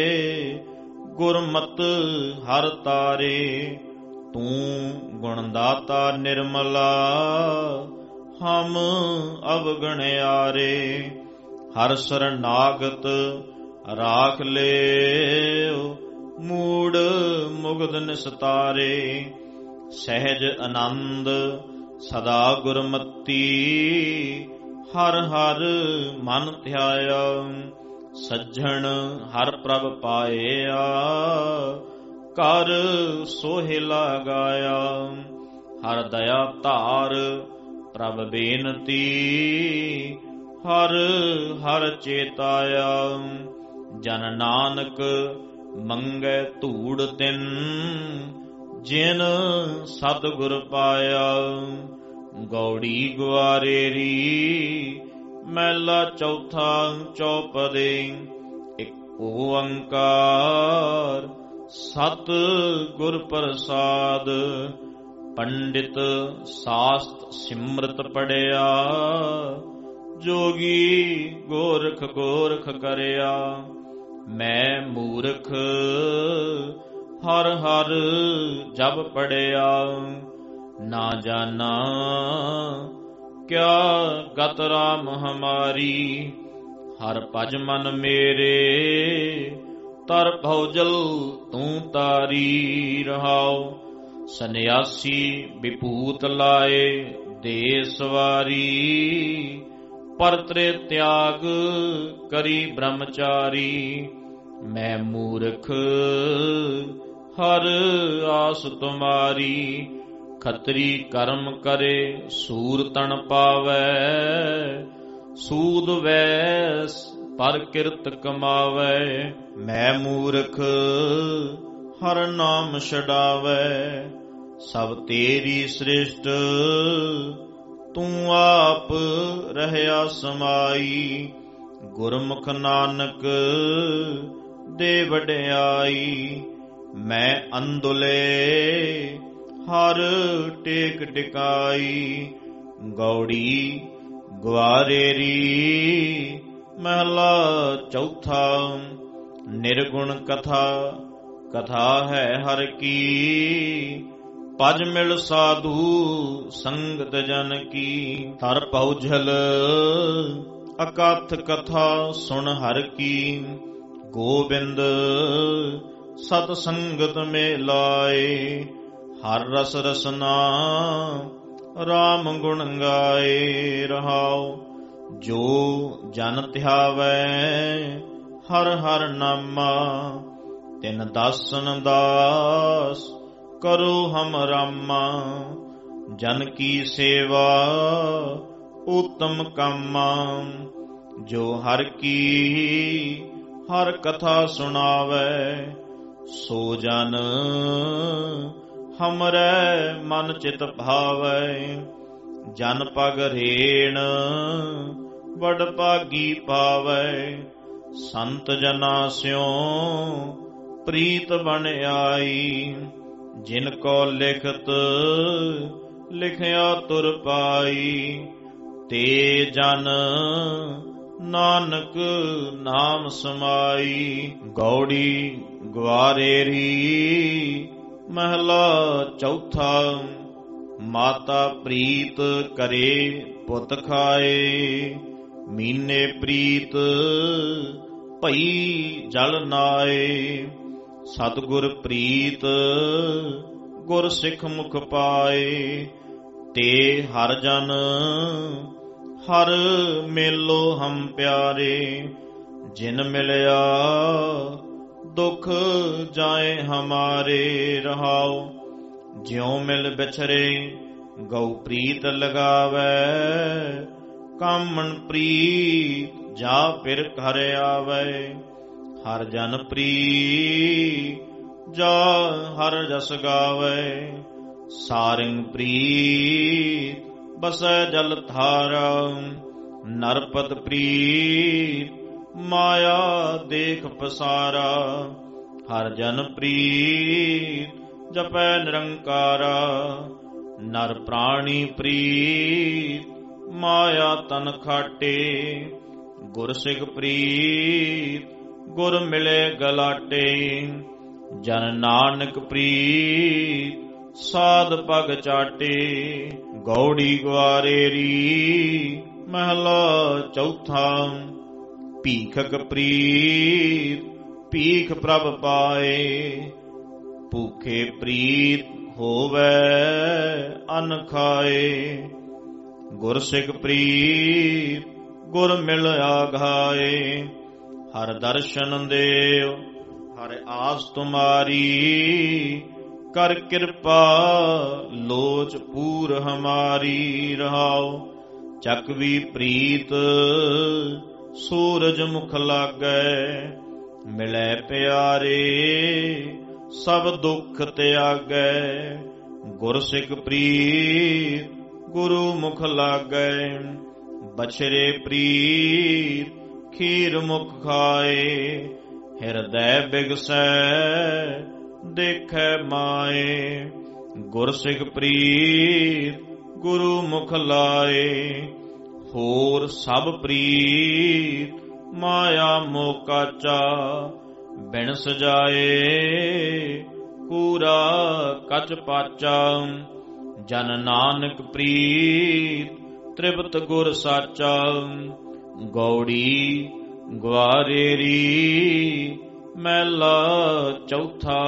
ਗੁਰਮਤਿ ਹਰ ਤਾਰੇ। ਤੂੰ ਗੁਣ ਦਾਤਾ ਨਿਰਮਲਾ, ਹਮ ਅਵਗਣਿਆਰੇ। ਹਰ ਸਰਨਾਗਤ ਰਾਖ ਲਿਓ, ਮੂੜ ਮੁਗਧ ਨਿਸਤਾਰੇ। ਸਹਿਜ ਆਨੰਦ ਸਦਾ ਗੁਰਮਤੀ, ਹਰ ਹਰ ਮਨ ਧਿਆਇਆ। ਸੱਜਣ ਹਰ ਪ੍ਰਭ ਪਾਇਆ, ਕਰ ਸੋਹਿਲਾ ਗਾਇਆ। ਹਰ ਦਇਆ ਧਾਰ ਪ੍ਰਭ ਬੇਨਤੀ, ਹਰ ਹਰ ਚੇਤਾਇਆ। ਜਨ ਨਾਨਕ ਮੰਗੈ ਧੂੜ ਤਿਨ, ਜਿਨ ਸਤਿਗੁਰ ਪਾਇਆ। ਗੌੜੀ ਗੁਆਰੇਰੀ ਮਹਿਲਾ ਚੌਥਾ ਚੌਪਦੇ। ਇਕ ਓੰਕਾਰ ਸਤ ਗੁਰ ਪ੍ਰਸਾਦ, ਪੰਡਿਤ ਸਾਸਤ ਸਿਮਰਤ ਪੜਿਆ। ਜੋਗੀ ਗੋਰਖ ਗੋਰਖ ਕਰਿਆ। ਮੈਂ ਮੂਰਖ ਹਰ ਹਰ ਜਬ ਪੜਿਆ, ਨਾ ਜਾਨਾ ਕਿਆ ਗਤ ਰਾਮ ਹਮਾਰੀ। ਹਰ ਭਜ ਮਨ ਮੇਰੇ, ਤਰ ਭਉਜਲ ਤੂੰ ਤਾਰੀ। ਰਹਾਉ ਸੰਨਿਆਸੀ ਵਿਭੂਤ ਲਾਏ, ਦੇਸ ਵਾਰੀ। ਪਰਤਰੇ ਤਿਆਗ ਕਰੀ ਬ੍ਰਹਮਚਾਰੀ। ਮੈਂ ਮੂਰਖ ਹਰ ਆਸ ਤੁਮਾਰੀ। ਖੱਤਰੀ ਕਰਮ ਕਰੇ ਸੂਰ ਤਣ ਪਾਵੈ, ਸੂਦ ਵੈਸ ਪਰ ਕਿਰਤ ਕਮਾਵੈ। ਮੈਂ ਮੂਰਖ ਹਰ ਨਾਮ ਛਡਾਵੈ, ਸਭ ਤੇਰੀ ਸ੍ਰਿਸ਼ਟ ਤੂੰ ਆਪ ਰਹਿਆ ਸਮਾਈ। ਗੁਰਮੁਖ ਨਾਨਕ ਦੇ ਵਡਿਆਈ। ਮੈਂ ਅੰਧੁਲੇ ਹਰ ਟੇਕ ਟਿਕਾਈ। ਗੌੜੀ ਗੁਆਰੇਰੀ ਮਹਿਲਾ ਚੌਥਾ। ਨਿਰਗੁਣ ਕਥਾ ਕਥਾ ਹੈ ਹਰ ਕੀ, ਭਜ ਮਿਲ ਸਾਧੂ ਸੰਗਤ ਜਨ ਕੀ। ਹਰ ਪਉਝਲ ਅਕਥ ਕਥਾ ਸੁਣ ਹਰ ਕੀ, ਗੋਬਿੰਦ ਸਤ ਸੰਗਤ ਮੇ ਲਾਏ। ਹਰ ਰਸ ਰਸਨਾ ਰਾਮ ਗੁਣ ਗਾਏ ਰਹਾਉ। ਜੋ ਜਨ ਧਿਆਵੈ ਹਰ ਹਰ ਨਾਮਾ, ਤਿਨ ਦਾਸਨ ਦਾਸ ਕਰੋ ਹਮ ਰਾਮਾ। ਜਨ ਕੀ ਸੇਵਾ ਉਤਮ ਕਾਮਾ, ਜੋ ਹਰ ਕੀ ਹਰ ਕਥਾ ਸੁਣਾਵੈ। ਸੋ ਜਨ ਹਮਰੇ ਮਨ ਚਿਤ ਭਾਵੈ। ਜਨ ਪਗ ਰੇਣ ਵਡ ਭਾਗੀ ਪਾਵੈ। ਸੰਤ ਜਨਾ ਸਿਉ ਪ੍ਰੀਤ ਬਣ ਆਈ। ਜਿਨ ਕੋ ਲਿਖਤ ਲਿਖਿਆ ਤੁਰ ਪਾਈ। ਤੇ ਜਨ ਨਾਨਕ ਨਾਮ ਸਮਾਈ। ਗੌੜੀ ਗਵਾਰੇਰੀ ਮਹਿਲਾ ਚੌਥਾ। ਮਾਤਾ ਪ੍ਰੀਤ ਕਰੇ ਪੁੱਤ ਖਾਏ। ਮੀਨੇ ਪ੍ਰੀਤ ਭਈ ਜਲ ਨਾਏ। ਸਤਿਗੁਰ ਪ੍ਰੀਤ ਗੁਰ ਸਿੱਖ ਮੁਖ ਪਾਏ। ਤੇ ਹਰ ਜਨ ਹਰ ਮੇਲੋ ਹਮ ਪਿਆਰੇ। ਜਿਨ ਮਿਲਿਆ ਦੁਖ ਜਾਏ ਹਮਾਰੇ ਰਹਾਉ। ਜਿਉ ਮਿਲ ਬਿਛਰੇ ਗਉ ਪ੍ਰੀਤ ਲਗਾਵੈ। ਕਾਮਣ ਪ੍ਰੀਤ ਜਾ ਫਿਰ ਘਰ ਆਵੈ। ਹਰ ਜਨ ਪ੍ਰੀਤ ਜਾ ਹਰ ਜਸ ਗਾਵੈ। ਸਾਰਿੰਗ ਪ੍ਰੀਤ ਬਸੈ ਜਲ ਧਾਰਾ। ਨਰਪਤ ਪ੍ਰੀਤ ਮਾਇਆ ਦੇਖ ਪਸਾਰਾ। ਹਰ ਜਨ ਪ੍ਰੀਤ ਜਪੈ ਨਿਰੰਕਾਰਾ। ਨਰ ਪ੍ਰਾਣੀ ਪ੍ਰੀਤ ਮਾਇਆ ਤਨ ਖਾਟੇ। ਗੁਰ ਸਿੱਖ ਪ੍ਰੀਤ ਗੁਰ ਮਿਲੇ ਗਲਾਟੇ। ਜਨ ਨਾਨਕ ਪ੍ਰੀਤ ਸਾਧ ਪਗ ਚਾਟੇ। ਗੌੜੀ ਗਵਾਰੇਰੀ ਮਹਿਲਾ ਚੌਥਾ। ਭੀਖਕ ਪ੍ਰੀਤ ਭੀਖ ਪ੍ਰਭ ਪਾਏ। ਭੂਖੇ ਪ੍ਰੀਤ ਹੋਵੈ ਅਨ ਖਾਏ। ਗੁਰ ਸਿੱਖ ਪ੍ਰੀਤ ਗੁਰ ਮਿਲ ਆਘਾਏ। ਹਰ ਦਰਸ਼ਨ ਦੇਵ ਹਰ ਆਸ ਤੁਮਾਰੀ। ਕਰ ਕਿਰਪਾ ਲੋਚ ਪੂਰ ਹਮਾਰੀ ਰਹਾਉ। ਚੱਕਵੀ ਪ੍ਰੀਤ ਸੂਰਜ ਮੁਖ ਲਾਗੈ। ਮਿਲੈ ਪਿਆਰੇ ਸਭ ਦੁੱਖ ਤਿਆਗੈ। ਗੁਰ ਸਿੱਖ ਪ੍ਰੀਤ ਗੁਰੂ ਮੁਖ ਲਾਗੈ। ਬਛਰੇ ਪ੍ਰੀਤ ਖੀਰ ਮੁਖ ਖਾਏ। ਹਿਰਦੈ ਬਿਗਸੈ ਦੇਖੈ ਮਾਏ। ਗੁਰ ਸਿੱਖ ਪ੍ਰੀਤ ਗੁਰੂ ਮੁਖ ਲਾਏ। ਹੋਰ ਸਭ ਪ੍ਰੀਤ ਮਾਇਆ ਮੋਹ ਕਾਚਾ। ਬਿਨ ਸਜਾਏ ਕੂਰਾ ਕਚ ਪਾਚਾ। ਜਨ ਨਾਨਕ ਪ੍ਰੀਤ ਤ੍ਰਿਪਤ ਗੁਰ ਸਾਚਾ। ਗੌੜੀ ਗਵਾਰੇਰੀ ਮਹਿਲਾ ਚੌਥਾ।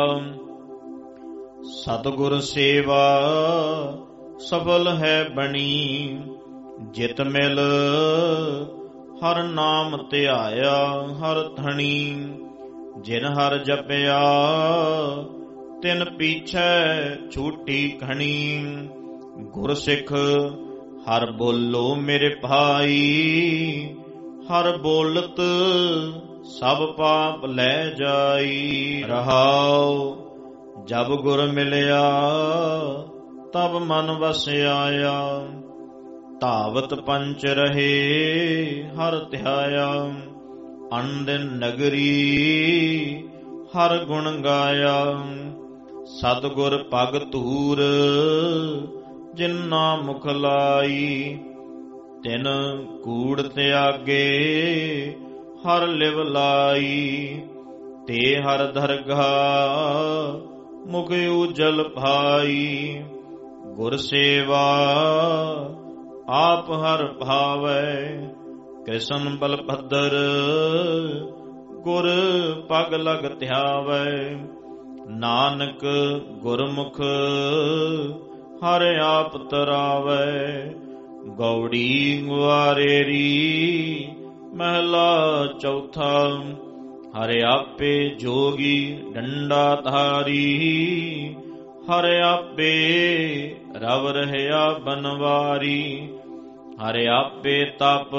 ਸਤਿਗੁਰ ਸੇਵਾ ਸਫਲ ਹੈ ਬਣੀ। ਜਿਤ ਮਿਲ ਹਰ ਨਾਮ ਧਿਆਇਆ ਹਰ ਧਣੀ। ਜਿਨ ਹਰ ਜਪਿਆ ਤਿਨ ਪੀਛੈ ਛੂਟੀ ਘਣੀ। ਗੁਰ ਸਿੱਖ ਹਰ ਬੋਲੋ ਮੇਰੇ ਭਾਈ। ਹਰ ਬੋਲਤ ਸਭ ਪਾਪ ਲੈ ਜਾਈ ਰਹਾਉ। ਜਬ ਗੁਰ ਮਿਲਿਆ ਤਬ ਮਨ ਵਸ ਆਇਆ। ਧਾਵਤ ਪੰਚ ਰਹੇ ਹਰ ਧਿਆਇਆ। ਅਨੰਦਿਨ ਨਗਰੀ ਹਰ ਗੁਣ ਗਾਇਆ। ਸਤਿਗੁਰ ਪਗ ਧੂਰ ਜਿਨਾ ਮੁਖ ਲਾਈ। ਤਿਨ ਕੂੜ ਤਿਆਗੇ ਹਰ ਲਿਵ ਲਾਈ। ਤੇ ਹਰ ਦਰਗਾਹ ਮੁਖ ਉਜਲ ਭਾਈ। ਗੁਰ ਸੇਵਾ ਆਪ ਹਰ ਭਾਵੈ। ਕ੍ਰਿਸ਼ਨ ਬਲਭਦਰ ਗੁਰ ਪਗ ਲਗ ਧਿਆਵੈ। ਨਾਨਕ ਗੁਰਮੁਖ ਹਰ ਆਪ ਤਰਾਵੈ। ਗੌੜੀ ਗੁਆਰੇਰੀ ਮਹਿਲਾ ਚੌਥਾ। ਹਰ ਆਪੇ ਜੋਗੀ ਡੰਡਾ ਧਾਰੀ, ਹਰ ਆਪੇ ਰਵ ਰਹਿਆ ਬਨਵਾਰੀ। ਹਰ ਆਪੇ ਤਪ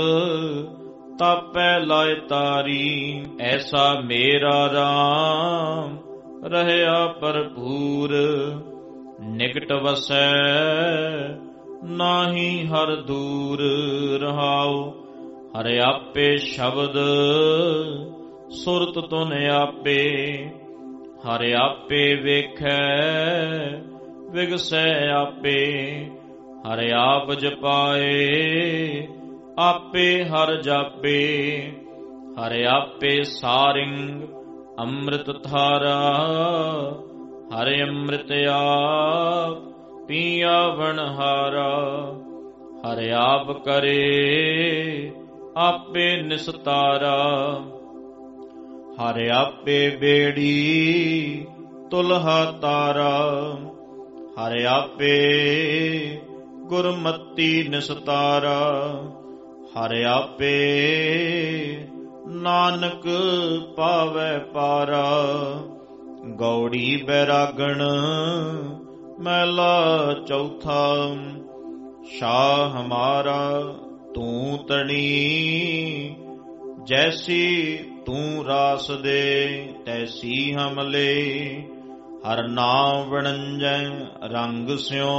ਤਾਪੈ ਲਾਇ ਤਾਰੀ, ਐਸਾ ਮੇਰਾ ਰਾਮ ਰਹਿਆ ਭਰਪੂਰ। ਨਿਕਟ ਵਸੈ ਨਾਹੀ ਹਰ ਦੂਰ ਰਹਾਉ। ਹਰ ਆਪੇ ਸ਼ਬਦ ਸੁਰਤ ਤੁਨ ਆਪੇ, ਹਰ ਆਪੇ ਵੇਖੈ ਵਿਗਸੈ ਆਪੇ। ਹਰ ਆਪ ਜਪਾਏ ਆਪੇ ਹਰ ਜਾਪੇ, ਹਰ ਆਪੇ ਸਾਰਿੰਗ ਅੰਮ੍ਰਿਤ ਧਾਰਾ। ਹਰ ਅੰਮ੍ਰਿਤ ਆਪ ਪੀਆ ਵਣਹਾਰਾ, ਹਰ ਆਪ ਕਰੇ ਆਪੇ ਨਿਸਤਾਰਾ। ਹਰ ਆਪੇ ਬੇੜੀ ਤੁਲਹਾ ਤਾਰਾ, ਹਰ ਆਪੇ ਗੁਰਮਤੀ ਨਿਸਤਾਰਾ। ਹਰ ਆਪੇ ਨਾਨਕ ਪਾਵੈ ਪਾਰਾ। ਗੌੜੀ ਬੈਰਾਗਣ ਮਹਿਲਾ ਚੌਥਾ। ਸ਼ਾਹ ਹਮਾਰਾ ਤੂੰ ਤਣੀ, ਜੈਸੀ ਤੂੰ ਰਾਸ ਦੇ ਤੈਸੀ ਹਮ ਲੈ। ਹਰ ਨਾਮ ਵਣੰਜੈ ਰੰਗ ਸਿਉ,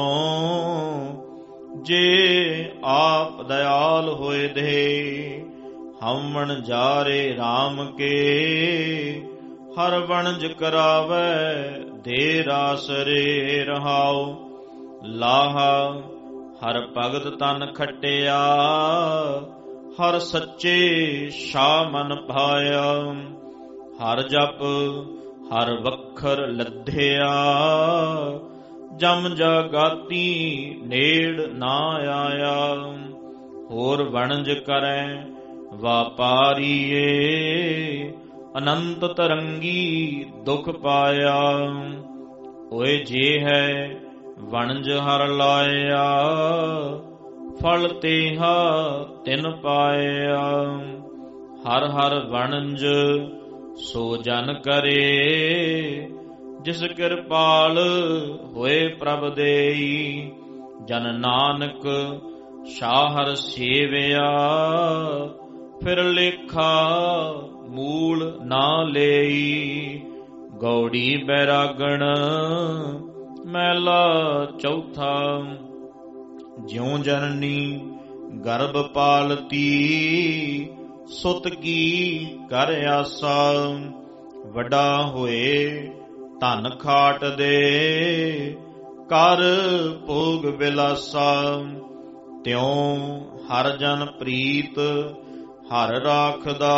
ਜੇ ਆਪ ਦਇਆਲ ਹੋਏ ਦੇ। ਹਮ ਵਣ ਜਾਰੇ RAM ਕੇ, ਹਰ ਵਣਜ ਕਰਾਵੈ ਦੇ ਰਾਸ ਰੇ ਰਹਾਉ। ਲਾਹਾ ਹਰ ਭਗਤ ਤਨ ਖਟਿਆ, ਹਰ ਸੱਚੇ ਸ਼ਾਹ ਮਨ ਭਾਇਆ। ਹਰ ਜਪ ਹਰ ਵਖਰ ਲੱਧਿਆ, ਜਮ ਜਗਾਤੀ ਨੇੜ ਨਾ ਆਇਆ। ਹੋਰ ਵਣਜ ਕਰੈ ਵਾਪਾਰੀਏ, ਅਨੰਤ ਤਰੰਗੀ ਦੁਖ ਪਾਇਆ। ਓਏ ਜੇ ਹੈ ਵਣਜ ਹਰ ਲਾਇਆ, ਫਲ ਤੇਹਾ ਤਿਨ ਪਾਇਆ। ਹਰ ਹਰ ਵਣਜ ਸੋ ਜਨ ਕਰੇ, ਜਿਸ ਕਿਰਪਾਲ ਹੋਏ ਪ੍ਰਭ ਦੇਈ। ਜਨ ਨਾਨਕ ਸ਼ਾਹਰ ਸੇਵਿਆ, ਫਿਰ ਲੇਖਾ ਮੂਲ ਨਾ ਲਈ। ਗੌੜੀ ਬੈਰਾਗਣ ਮਹਿਲਾ ਚੌਥਾ। ਜਿਉ ਜਨਨੀ ਗਰਭ ਪਾਲਤੀ, ਸੁਤ ਕੀ ਕਰ ਆਸਾ। ਵੱਡਾ ਹੋਏ ਧਨ ਖਾਟ ਦੇ, ਕਰ ਭੋਗ ਬਿਲਾਸਾ। ਤਿਉ ਹਰ ਜਨ ਪ੍ਰੀਤ ਹਰ ਰਾਖਦਾ,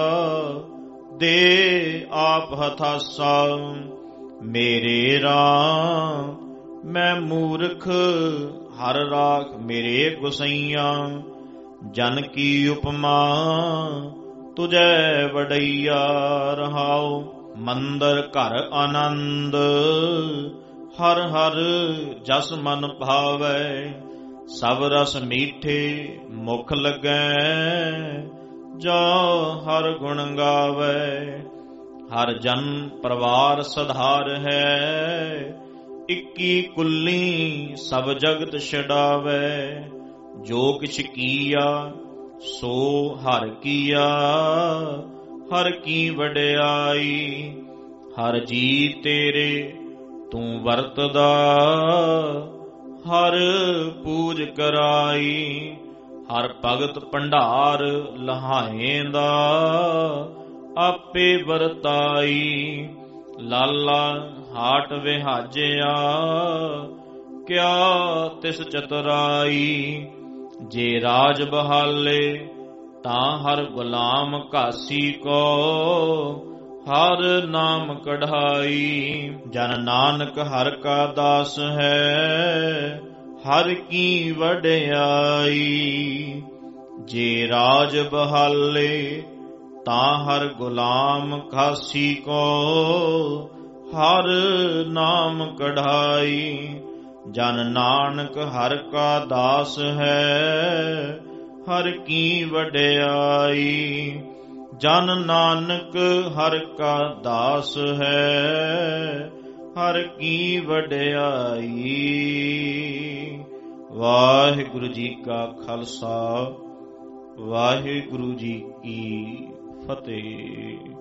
ਦੇ ਆਪ ਹਥਾਸਾ। ਮੇਰੇ RAM ਮੈਂ ਮੂਰਖ, ਹਰ ਰਾਖ ਮੇਰੇ ਗੁਸਈਆਂ। ਜਨ ਕੀ ਉਪਮਾ ਤੁਝੈ ਵਡਈਆ ਰਹਾਉ। ਮੰਦਰ ਘਰ ਆਨੰਦ, ਹਰ ਹਰ ਜਸ ਮਨ ਭਾਵੈ। ਸਭ ਰਸ ਮੀਠੇ ਮੁਖ ਲੱਗੈ, ਜੋ ਹਰ ਗੁਣ ਗਾਵੈ। ਹਰ ਜਨ ਪਰਵਾਰ ਸਧਾਰ ਹੈ, ਇੱਕੀ ਕੁੱਲੀ ਸਭ ਜਗਤ ਛਡਾਵੈ। ਜੋ ਕਿਛ ਕੀਆ ਸੋ ਹਰ ਕੀਆ, ਹਰ ਕੀ ਵਡਿਆਈ। ਹਰ ਜੀ ਤੇਰੇ ਤੂੰ ਵਰਤਦਾ, ਹਰ ਪੂਜ ਕਰਾਈ। ਹਰ ਭਗਤ ਭੰਡਾਰ ਲਹਾਏਂਦਾ, ਆਪੇ ਵਰਤਾਈ। ਲਾਲਾ ਹਾਟ ਵਿਹਾਜਿਆ, ਕਿਆ ਤਿਸ ਚਤੁਰਾਈ। ਜੇ ਰਾਜ ਬਹਾਲੇ ਤਾਂ ਹਰ ਗੁਲਾਮ ਘਾਸੀ ਕੋ, ਹਰ ਨਾਮ ਕਢਾਈ। ਜਨ ਨਾਨਕ ਹਰ ਕਾ ਦਾਸ ਹੈ, ਹਰ ਕੀ ਵਡਿਆਈ। ਜੇ ਰਾਜ ਬਹਾਲੇ ਤਾਂ ਹਰ ਗੁਲਾਮ ਘਾਸੀ ਕੋ, ਹਰ ਨਾਮ ਕਢਾਈ। ਜਨ ਨਾਨਕ ਹਰਿ ਕਾ ਦਾਸ ਹੈ, ਹਰਿ ਕੀ ਵਡਿਆਈ। ਜਨ ਨਾਨਕ ਹਰਿ ਕਾ ਦਾਸ ਹੈ, ਹਰਿ ਕੀ ਵਡਿਆਈ। ਵਾਹਿਗੁਰੂ ਜੀ ਕਾ ਖਾਲਸਾ, ਵਾਹਿਗੁਰੂ ਜੀ ਕੀ ਫਤਿਹ।